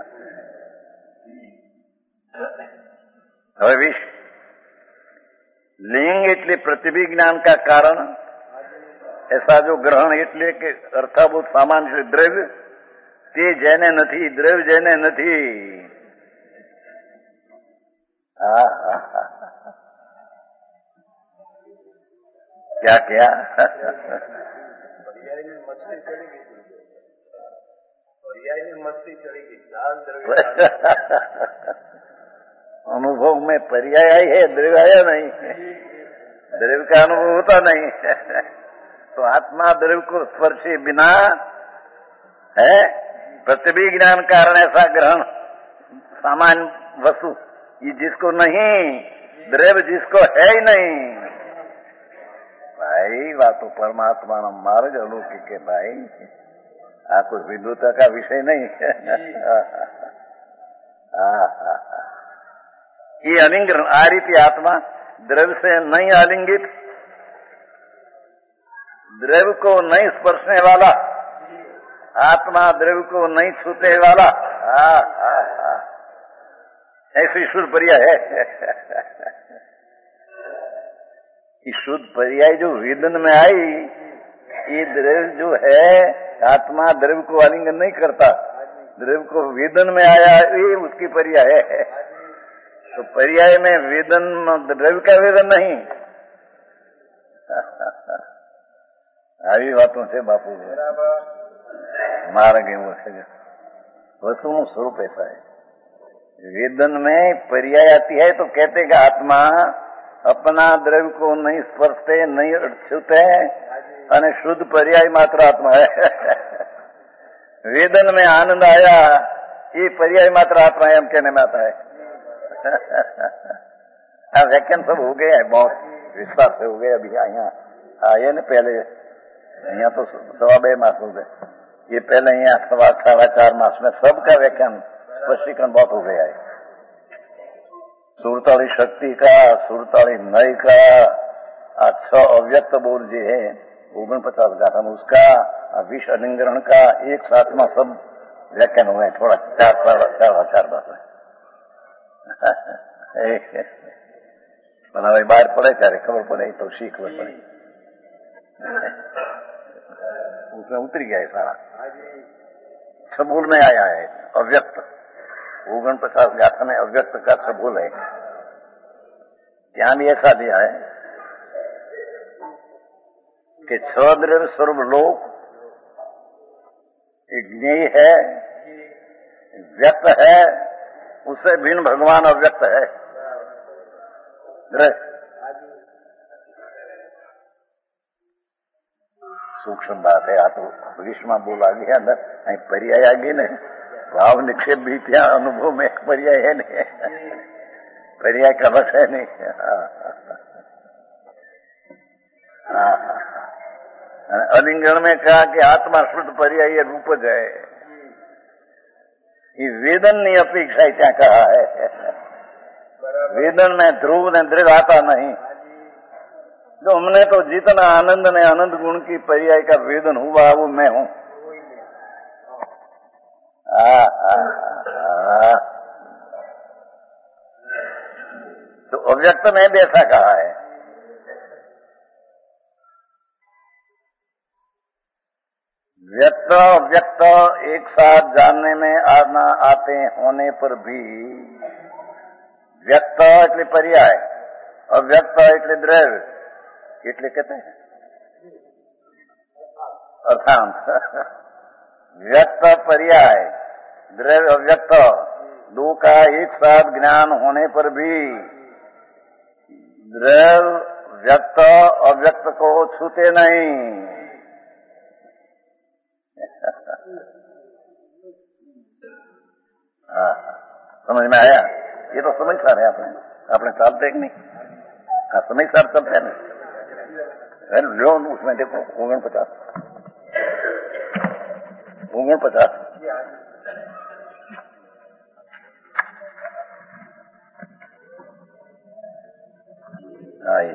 હવે વિશ लिंग એટલે प्रतिभिज्ञान का कारण, ऐसा जो ग्रहण એટલે કે અર્થાભૂત સામાન્ય દ્રવ્ય તે જેને નથી, દ્રવ્ય જેને નથી। क्या क्या अनुभव में पर्याय आई है, द्रव्य आया नहीं, द्रव्य का अनुभव होता नहीं तो आत्मा द्रव्य को स्पर्शे बिना है। प्रतिभिज्ञान कारण ऐसा ग्रहण सामान्य वस्तु ये जिसको नहीं, द्रव्य जिसको है ही नहीं। भाई बात तो परमात्मा ना मार्ग अलौकिक है भाई, आ कुछ विद्वता का विषय नहीं ये अलिंगन आ रीति आत्मा द्रव्य से नहीं आलिंगित, द्रव्य को नहीं स्पर्शने वाला, आत्मा द्रव्य को नहीं छूते वाला, ऐसी शुद्ध पर्याय है। शुद्ध पर्याय जो वेदन में आई, ये द्रव्य जो है आत्मा द्रव्य को आलिंगन नहीं करता, द्रव्य को वेदन में आया ये उसकी पर्याय है। तो पर्याय में वेदन द्रव्य का वेदन नहीं। આવી વાતો છે બાપુ, માર્ग એવો છે। વસ્તુનું સ્વરૂપ ऐसा है। वेदन में पर्याय आती है तो कहते कि आत्मा अपना द्रव्य को नहीं स्पर्शते, नहीं छूते, અને शुद्ध पर्याय मात्र आत्मा है। वेदन में आनंद आया ये पर्याय मात्र आत्मा है, हम कहने में आता है। हाँ, व्याख्यान सब हो गए हैं, बहुत विश्वास से हो गए। अभी यहाँ आए न पहले, यहाँ तो सवा बे मास हो गए, ये पहले यहाँ सवा साढ़ा चार मास में सबका व्याख्यान स्पष्टीकरण बहुत हो गया है। सुरताली शक्ति का, सुरताली नय का, अच्छा अव्यक्त बोल जो है ओगन पचास गाथा में उसका, विष अलिंगरण का एक साथ में सब व्याख्यान हुए हैं। थोड़ा चार साढ़ा चार चार बात है भाई बाहर पड़े ત્યારે खबर पड़े तो सी खबर पड़ी, उसमें उतर गया है सारा, सबूल में आया है अव्यक्त। ओगन पचास गाथा में अव्यक्त का सबूल है, ત્યાં भी ऐसा दिया है कि छद्रव्य स्वरूप लोक एक ज्ञेय है, व्यक्त है, उससे भिन्न भगवान अव्यक्त है। सूक्ष्म बात है। आ तो विश्व बोल आ गया अंदर, पर्याय आ गई न, भाव निक्षेप भी क्या अनुभव में पर्याय है नहीं, पर्याय का बस है नहीं। अलिंगन में कहा कि आत्मा शुद्ध पर्याय रूपज है, ये वेदन ने अपेक्षा क्या कहा है। वेदन में ध्रुव ने दृढ़ आता नहीं, जो हमने तो जितना आनंद ने आनंद गुण की पर्याय का वेदन हुआ वो मैं हूं। तो अव्यक्त में भी ऐसा कहा है। व्यक्त अव्यक्त एक साथ जानने में आना आते होने पर भी व्यक्त એટલે पर्याय, अव्यक्त એટલે द्रव्य, એટલે कहते हैं अर्थांत। व्यक्त पर्याय, द्रव्य अव्यक्त दो का एक साथ ज्ञान होने पर भी द्रव्य व्यक्त अव्यक्त को छूते नहीं। हाँ, समझ में आया? ये तो समझ सार है अपने अपने चलते कि नहीं? हाँ, समझ सार चलते हैं ना। लो उसमें देखो ओगन पचास ओगन पचास आई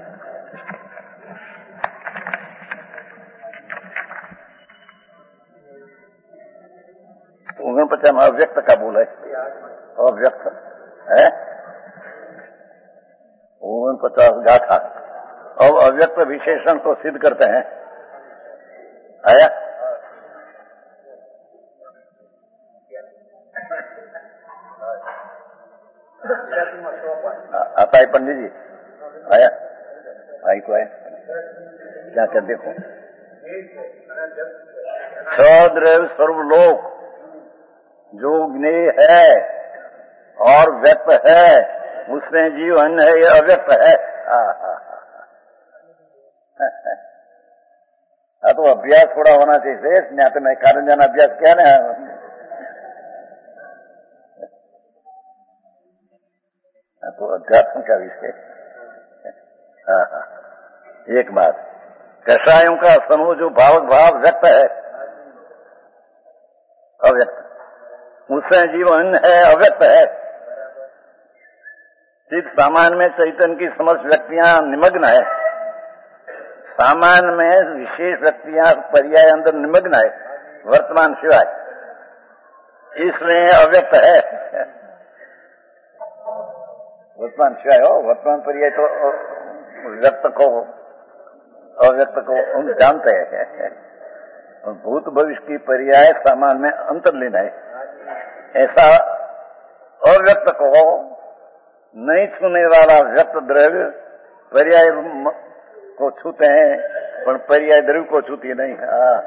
ओगणपचास में अव्यक्त का बोला है, अव्यक्त है ओगणपचास गाथा। अब अव्यक्त विशेषण को सिद्ध करते हैं, आया आता है पंडित जी, आया भाई को आया क्या क्या देखो, सद्रव्य सर्वलोक जो ज्ञेय है और व्यक्त है, उसमें जीवन है, ये अव्यक्त है। हाँ तो अभ्यास थोड़ा होना चाहिए, ज्ञात में कारण जाना अभ्यास क्या ना, तो अध्यात्म का विषय। हाँ हाँ एक बात, कषायों का समूह जो भावक भाव व्यक्त है, अव्यक्त, उससे जीवन है, अव्यक्त है। चित्त सामान्य में चैतन्य की समस्त व्यक्तियां निमग्न है, सामान्य में विशेष व्यक्तियां पर्याय अंदर निमग्न है, वर्तमान सिवाय, इसलिए अव्यक्त है। वर्तमान सिवाय हो, वर्तमान पर्याय तो व्यक्त को अव्यक्त को हम जानते हैं, भूत भविष्य की पर्याय सामान्य में अंतर्लीन है। ऐसा अव्यक्त को नहीं छूने वाला व्यक्त द्रव्य पर्याय को छूते हैं, पर पर्याय द्रव्य को छूती नहीं।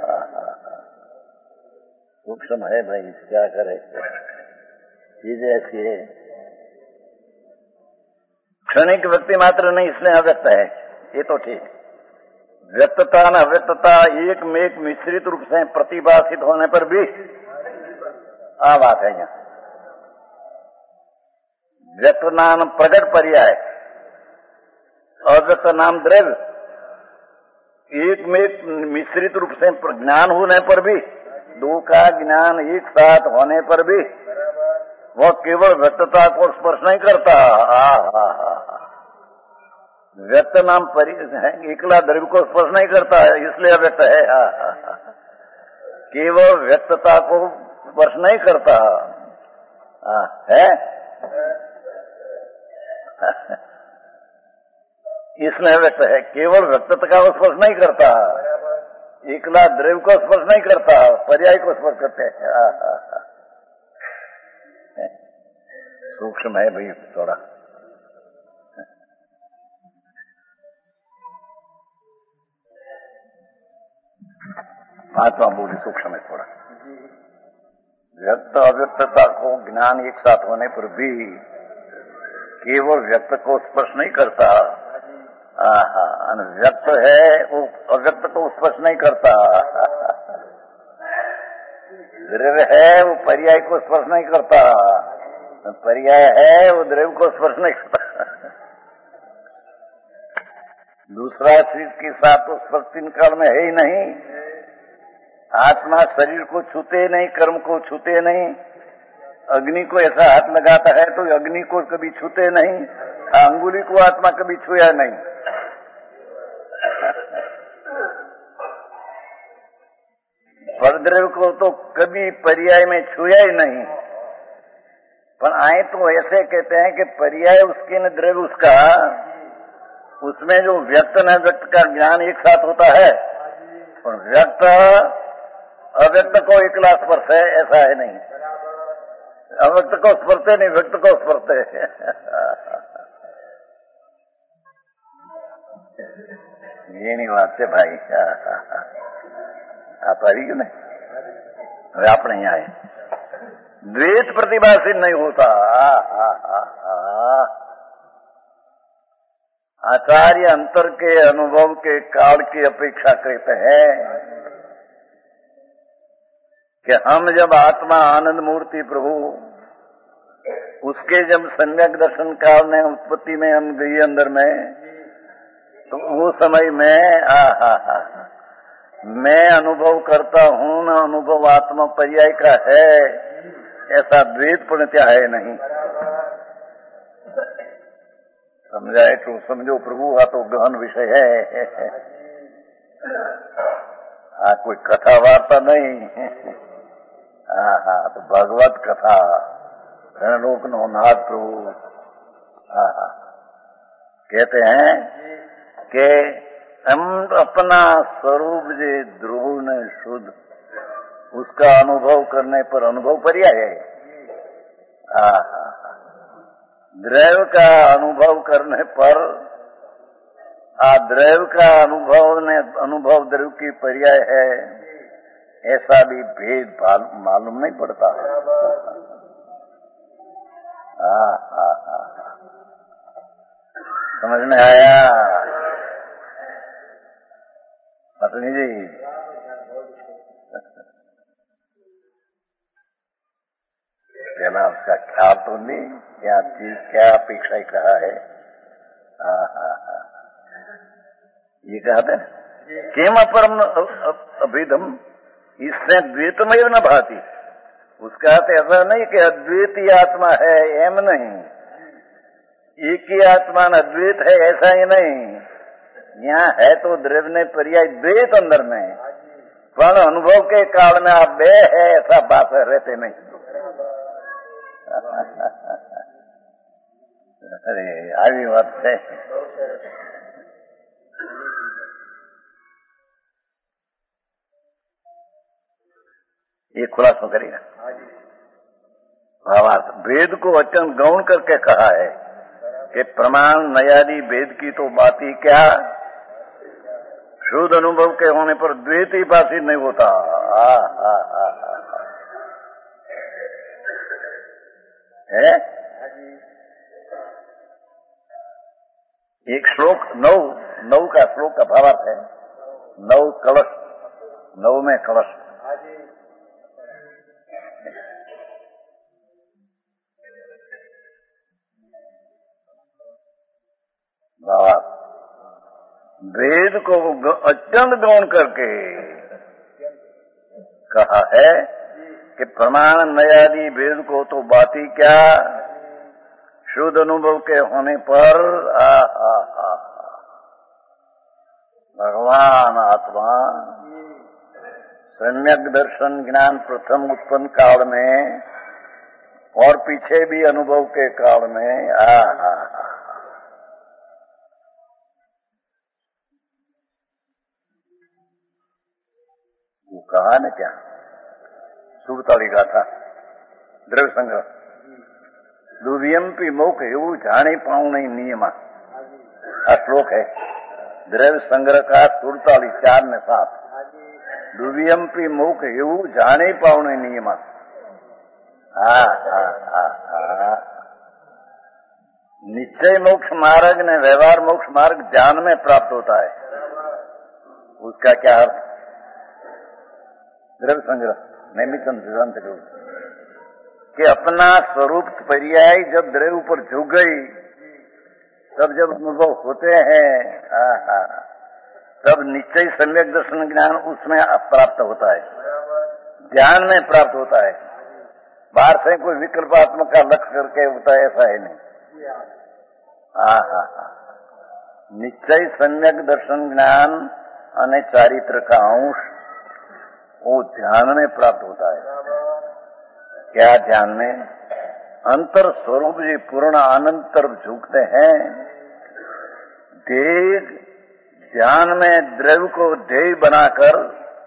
सूक्ष्म है भाई, क्या करे, चीज ऐसी है। क्षणिक व्यक्ति मात्र नहीं, इसलिए अव्यक्त है, ये तो ठीक। व्यक्तता न अव्यक्तता एक में एक मिश्रित रूप से प्रतिभाषित होने पर भी आ बात है। यहाँ व्यक्त नाम प्रकट पर्याय, अव्यक्त नाम द्रव्य, एक में एक मिश्रित रूप से ज्ञान होने पर भी, दो का ज्ञान एक साथ होने पर भी वह केवल व्यक्तता को स्पर्श नहीं करता। व्यक्त नाम परि है, एकला द्रव्य को स्पर्श नहीं करता, इसलिए अव्यक्त है। केवल व्यक्तता को स्पर्श नहीं करता है, इसलिए अव्यक्त है। केवल व्यक्तता का स्पर्श नहीं करता, एकला द्रव्य को स्पर्श नहीं करता, पर्याय को स्पर्श करते हैं। सूक्ष्म है भाई थोड़ा। महात्मा बोली सूक्ष्म है थोड़ा। व्यक्त अव्यक्तता को ज्ञान एक साथ होने पर भी केवल व्यक्त को स्पर्श नहीं करता। व्यक्त है वो अव्यक्त को स्पर्श नहीं करता, द्रव्य है वो पर्याय को स्पर्श नहीं करता, पर्याय है वो द्रव्य को स्पर्श नहीं करता। दूसरा चीज के साथ तो स्पर्श तीन काल में है ही नहीं। आत्मा शरीर को छूते नहीं, कर्म को छूते नहीं। अग्नि को ऐसा हाथ लगाता है तो अग्नि को कभी छूते नहीं, अंगुली को आत्मा कभी छुया नहीं। परद्रव्य को तो कभी पर्याय में छुया ही नहीं। पर आए तो ऐसे कहते हैं कि पर्याय उसके न द्रव्य उसका, उसमें जो व्यक्त न व्यक्त का ज्ञान एक साथ होता है, और व्यक्त अव्यक्त को एकला स्पर्श है, ऐसा है नहीं। अव्यक्त को स्पर्शे नहीं, व्यक्त को स्पर्शे। ये नहीं बात से भाई, आप आ रही क्यों नहीं? आप नहीं आए, द्वेष प्रतिभाशील नहीं होता। आ, आ, आ, आचार्य अंतर के अनुभव के काल की अपेक्षा करते हैं कि हम जब आत्मा आनंद मूर्ति प्रभु उसके जब सम्यक दर्शन काल में उत्पत्ति में हम गए अंदर में, तो वो समय में आ हा हा मैं अनुभव करता हूं न अनुभव आत्मा पर्याय का है, ऐसा द्वैत पुण्यत्या है नहीं। समझाए तो समझो प्रभु, आ तो गहन विषय है, आ कोई कथा वार्ता नहीं। हाँ हाँ, तो भगवत कथा रणलोक नो नाथ प्रभु हाँ हाँ कहते हैं कि हम अपना स्वरूप जे ध्रुव ने शुद्ध उसका अनुभव करने पर अनुभव पर्याय है। हाँ हाँ, द्रव्य का अनुभव करने पर आ द्रव्य का अनुभव ने अनुभव द्रव्य की पर्याय है, ऐसा भी भेद मालूम नहीं पड़ता। हाँ हाँ हाँ, समझ में आया पत्नी जी? पहला उसका ख्याल तो नहीं क्या चीज क्या अपेक्षा ही कहा है। हाँ हाँ हाँ, ये कहते हैं किम अपरम अभिधम, इससे द्वैतमय न भाती। उसका अर्थ ऐसा नहीं कि अद्वैत आत्मा है, एम नहीं, एक ही आत्मा अद्वैत है ऐसा ही नहीं। यहाँ है तो द्रव्य ने पर्याय द्वैत अंदर में, पर अनुभव के काल में आप बे है ऐसा बात रहते नहीं। अरे આવી વાત છે। ये खुलासा करिए। भावार्थ भेद को अत्यंत गौण करके कहा है कि प्रमाण नयादि भेद की तो बात ही क्या, शुद्ध अनुभव के होने पर द्वैत ही भाषित नहीं होता। आ, आ, आ, आ, है एक श्लोक नौ नौ का श्लोक का भावार्थ है, नौ कलश, नौ में कलश। भावार्थ वेद को अत्यंत गौण करके कहा है कि प्रमाण नयादि वेद को तो बात ही क्या, शुद्ध अनुभव के होने पर आ, आ, आ, भगवान आत्मा सम्यक दर्शन ज्ञान प्रथम उत्पन्न काल में और पीछे भी अनुभव के काल में आ, आ, आ, वो कहा न क्या सुरताली गाथा द्रव्य संग्रह दुव्यंपी मोख एवं जाने पाऊ नहीं नियमा, आ श्लोक है द्रव्य संग्रह का सुरताली चार में सात। दुव्यंपी मोख एवं जाने पाऊ नहीं नियमा। हा हा हा हा, निश्चय मोक्ष मार्ग ने व्यवहार मोक्ष मार्ग ज्ञान में प्राप्त होता है। उसका क्या अर्थ, द्रव्य संग्रह नैमित्तम सिद्धांत के कि अपना स्वरूप पर्याय जब द्रव्य पर झुक गई तब जब अनुभव होते हैं आहा, तब निश्चय सम्यक दर्शन ज्ञान उसमें प्राप्त होता है, ध्यान में प्राप्त होता है। बाहर से कोई विकल्पात्मक का लक्ष्य करके होता है ऐसा है नहीं। आहा, निश्चय सम्यक दर्शन ज्ञान अने चारित्र का अंश वो ध्यान में प्राप्त होता है। क्या ध्यान में अंतर स्वरूप जी पूर्ण आनंद तरफ झुकते हैं। ध्येय ध्यान में द्रव्य को ध्येय बनाकर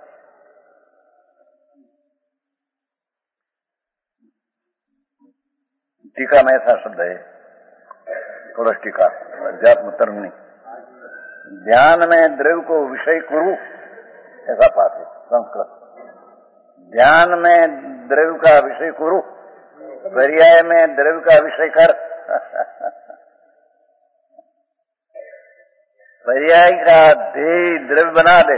टीका में ऐसा शब्द है कलश टीका अध्यात्म तरंगनी, ध्यान में द्रव्य को विषय करूं ऐसा पाठ है संस्कृत। ध्यान में द्रव्य का विषय करो, पर्याय में द्रव्य का विषय कर। पर्याय का ध्येय द्रव्य बना दे,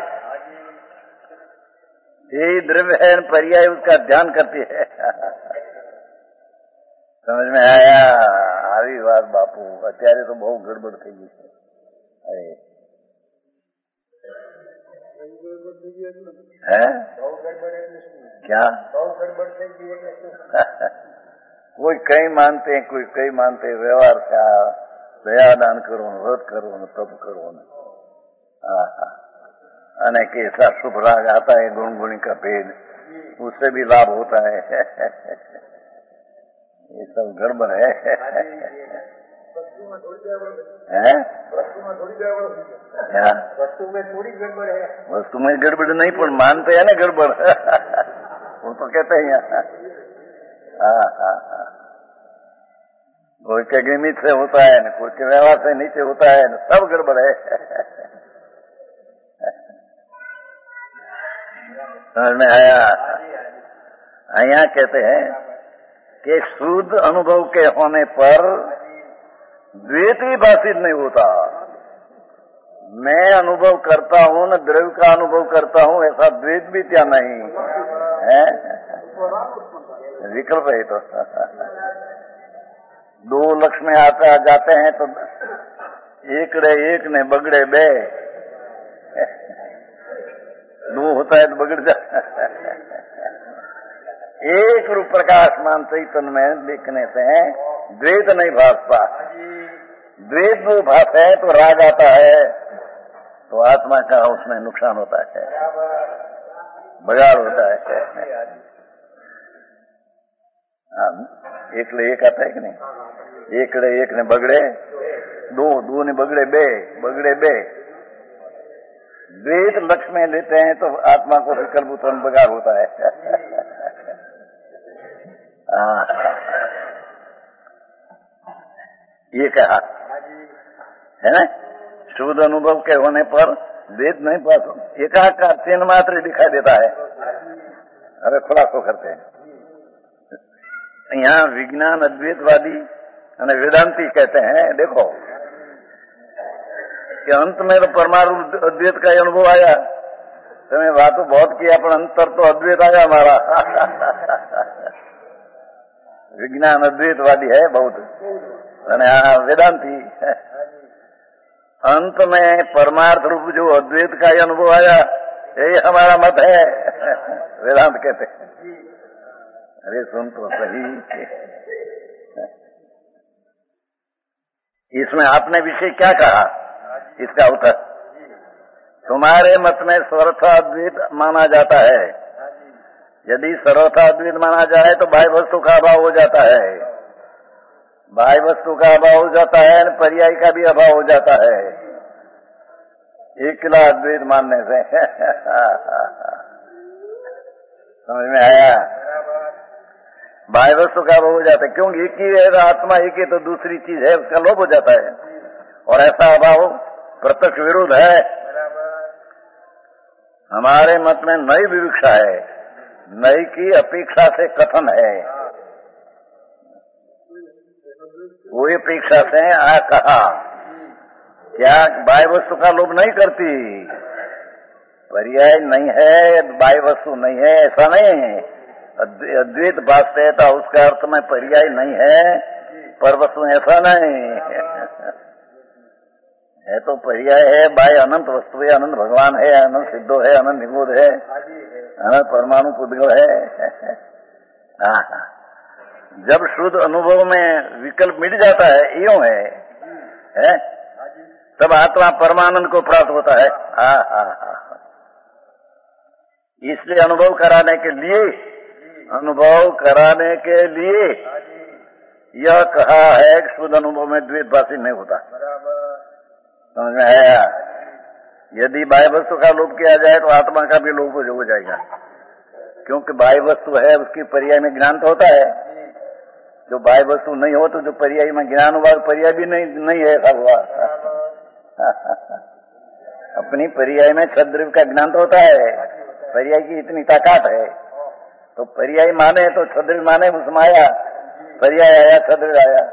ध्येय द्रव्य है, पर्याय उसका ध्यान करती है। समझ में आया? આવી વાત બાપુ અત્યારે તો બહુ ગડબડ થઈ ગઈ છે। है क्या कोई कई मानते हैं, कोई कई मानते हैं व्यवहार से दयादान करो, व्रत करो, तप करो। अने कैसा शुभ राग आता है गुण गुणी का भेद उससे भी लाभ होता है। ये सब गड़बड़ है। हैं? क्या?
वस्तु में थोड़ी गड़बड़ है।
वस्तु में गड़बड़ नहीं, पर मानते हैं ना गड़बड़। वो तो कहते हैं यहाँ। हाँ हाँ हाँ, कोई के गिमित से होता है, कोई के व्यवहार से नीचे होता है, सब गड़बड़ है। समझ में आया? यहाँ कहते हैं कि शुद्ध अनुभव के होने पर द्वैत ही भाषित नहीं होता। मैं अनुभव करता हूँ न द्रव्य का अनुभव करता हूँ, ऐसा द्वैत भी क्या नहीं है? विकल्प है तो। दो लक्ष्य में आते जाते हैं तो एकड़े एक ने बगड़े बे, दो होता है तो बगड़ जाता। एक रूप प्रकाशमान चैतन्य में देखने से द्वैत नहीं भासता। द्वैत जो भास है तो राग आता है, तो आत्मा का उसमें नुकसान होता है, बगाड़ होता है। एक ले एक आता है कि नहीं? एकड़े एक ने बगड़े दो, दो ने बगड़े बे, बगड़े बे। द्वैत लक्ष्य में लेते हैं तो आत्मा को विकल्प उत्पन्न बगाड़ होता है। ये कहा है ना, शुद्ध अनुभव के होने पर द्वैत नहीं पाता। एक का चिन्ह मात्र दिखाई देता है। अरे खुलासो करते हैं यहाँ विज्ञान अद्वैतवादी અને वेदांती कहते हैं, देखो कि अंत में तो परमाणु अद्वैत का अनुभव आया। तुम्हें बातों बहुत किया पर अंतर तो अद्वैत आया हमारा। विज्ञान अद्वैतवादी है बहुत, वेदांती। अंत में परमार्थ रूप जो अद्वैत का अनुभव आया, यही हमारा मत है, वेदांत कहते हैं। अरे सुन तो सही, इसमें आपने विषय क्या कहा? इसका उत्तर, तुम्हारे मत में सर्वथाद्वैत माना जाता है। यदि सर्वथाद्वैत माना जाए तो बाह्य वस्तु का अभाव हो जाता है, बाह्य वस्तु का अभाव हो जाता है, पर्याय का भी अभाव हो जाता है एक किला अद्वैत मानने से। समझ में आया? बाह्य वस्तु का अभाव हो जाता है, क्योंकि एक ही है आत्मा, एक ही तो दूसरी चीज है, उसका लोप हो जाता है। और ऐसा अभाव प्रत्यक्ष विरोध है। हमारे मत में नई विवक्षा है, नई की अपेक्षा से कथन है। कोई अपेक्षा से आ कहा क्या बाह्य वस्तु का लोभ नहीं करती, पर्याय नहीं है, बाह्य वस्तु नहीं है, ऐसा नहीं है। अद्वैत वास्तवता उसका अर्थ में पर्याय नहीं है, पर वस्तु ऐसा नहीं है। तो पर्याय है, बाह्य अनंत वस्तु है, अनंत भगवान है, अनंत सिद्धो है, अनंत निगोध है, अनंत परमाणु पुद्गल है। जब शुद्ध अनुभव में विकल्प मिट जाता है, यो है, है? तब आत्मा परमानंद को प्राप्त होता है। हाँ हाँ हाँ, इसलिए अनुभव कराने के लिए अनुभव कराने के लिए यह कहा है कि शुद्ध अनुभव में द्वैत भाषी नहीं होता। समझ में आया? यदि बाह्य वस्तु का लोप किया जाए तो आत्मा का भी लोप हो जाएगा, क्योंकि बाह्य वस्तु है उसकी पर्याय में ज्ञान तो होता है। जो बाह्य वस्तु नहीं हो तो जो पर्याय में ज्ञान हुआ, पर्याय भी नहीं नहीं है, ऐसा हुआ। अपनी पर्याय में छद्रव्य का ज्ञान तो होता है, पर्याय की इतनी ताकत है, तो पर्याय माने तो छद्रव्य माने, उसमें आया पर्याय आया, छद्रव्य आया।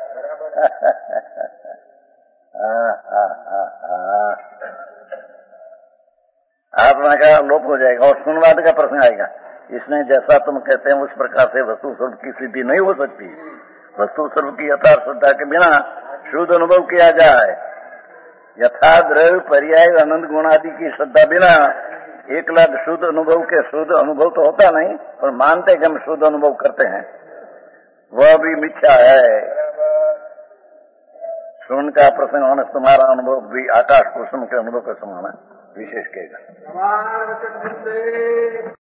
आत्मा का लोप हो जाएगा और शून्यवाद का प्रश्न आएगा। इसमें जैसा तुम कहते हैं उस प्रकार से वस्तु स्वरूप की सिद्धि नहीं हो सकती। वस्तु स्वरूप की यथार्थ श्रद्धा के बिना शुद्ध अनुभव किया जाए, यथा द्रव्य पर्याय अनंत गुण आदि की श्रद्धा बिना एक लाख शुद्ध अनुभव के शुद्ध अनुभव तो होता नहीं, पर मानते कि हम शुद्ध अनुभव करते हैं, वह भी मिथ्या है। शून्य का प्रसंग होने से तुम्हारा अनुभव भी आकाश कुसुम के अनुभव का समान विशेष कहेगा।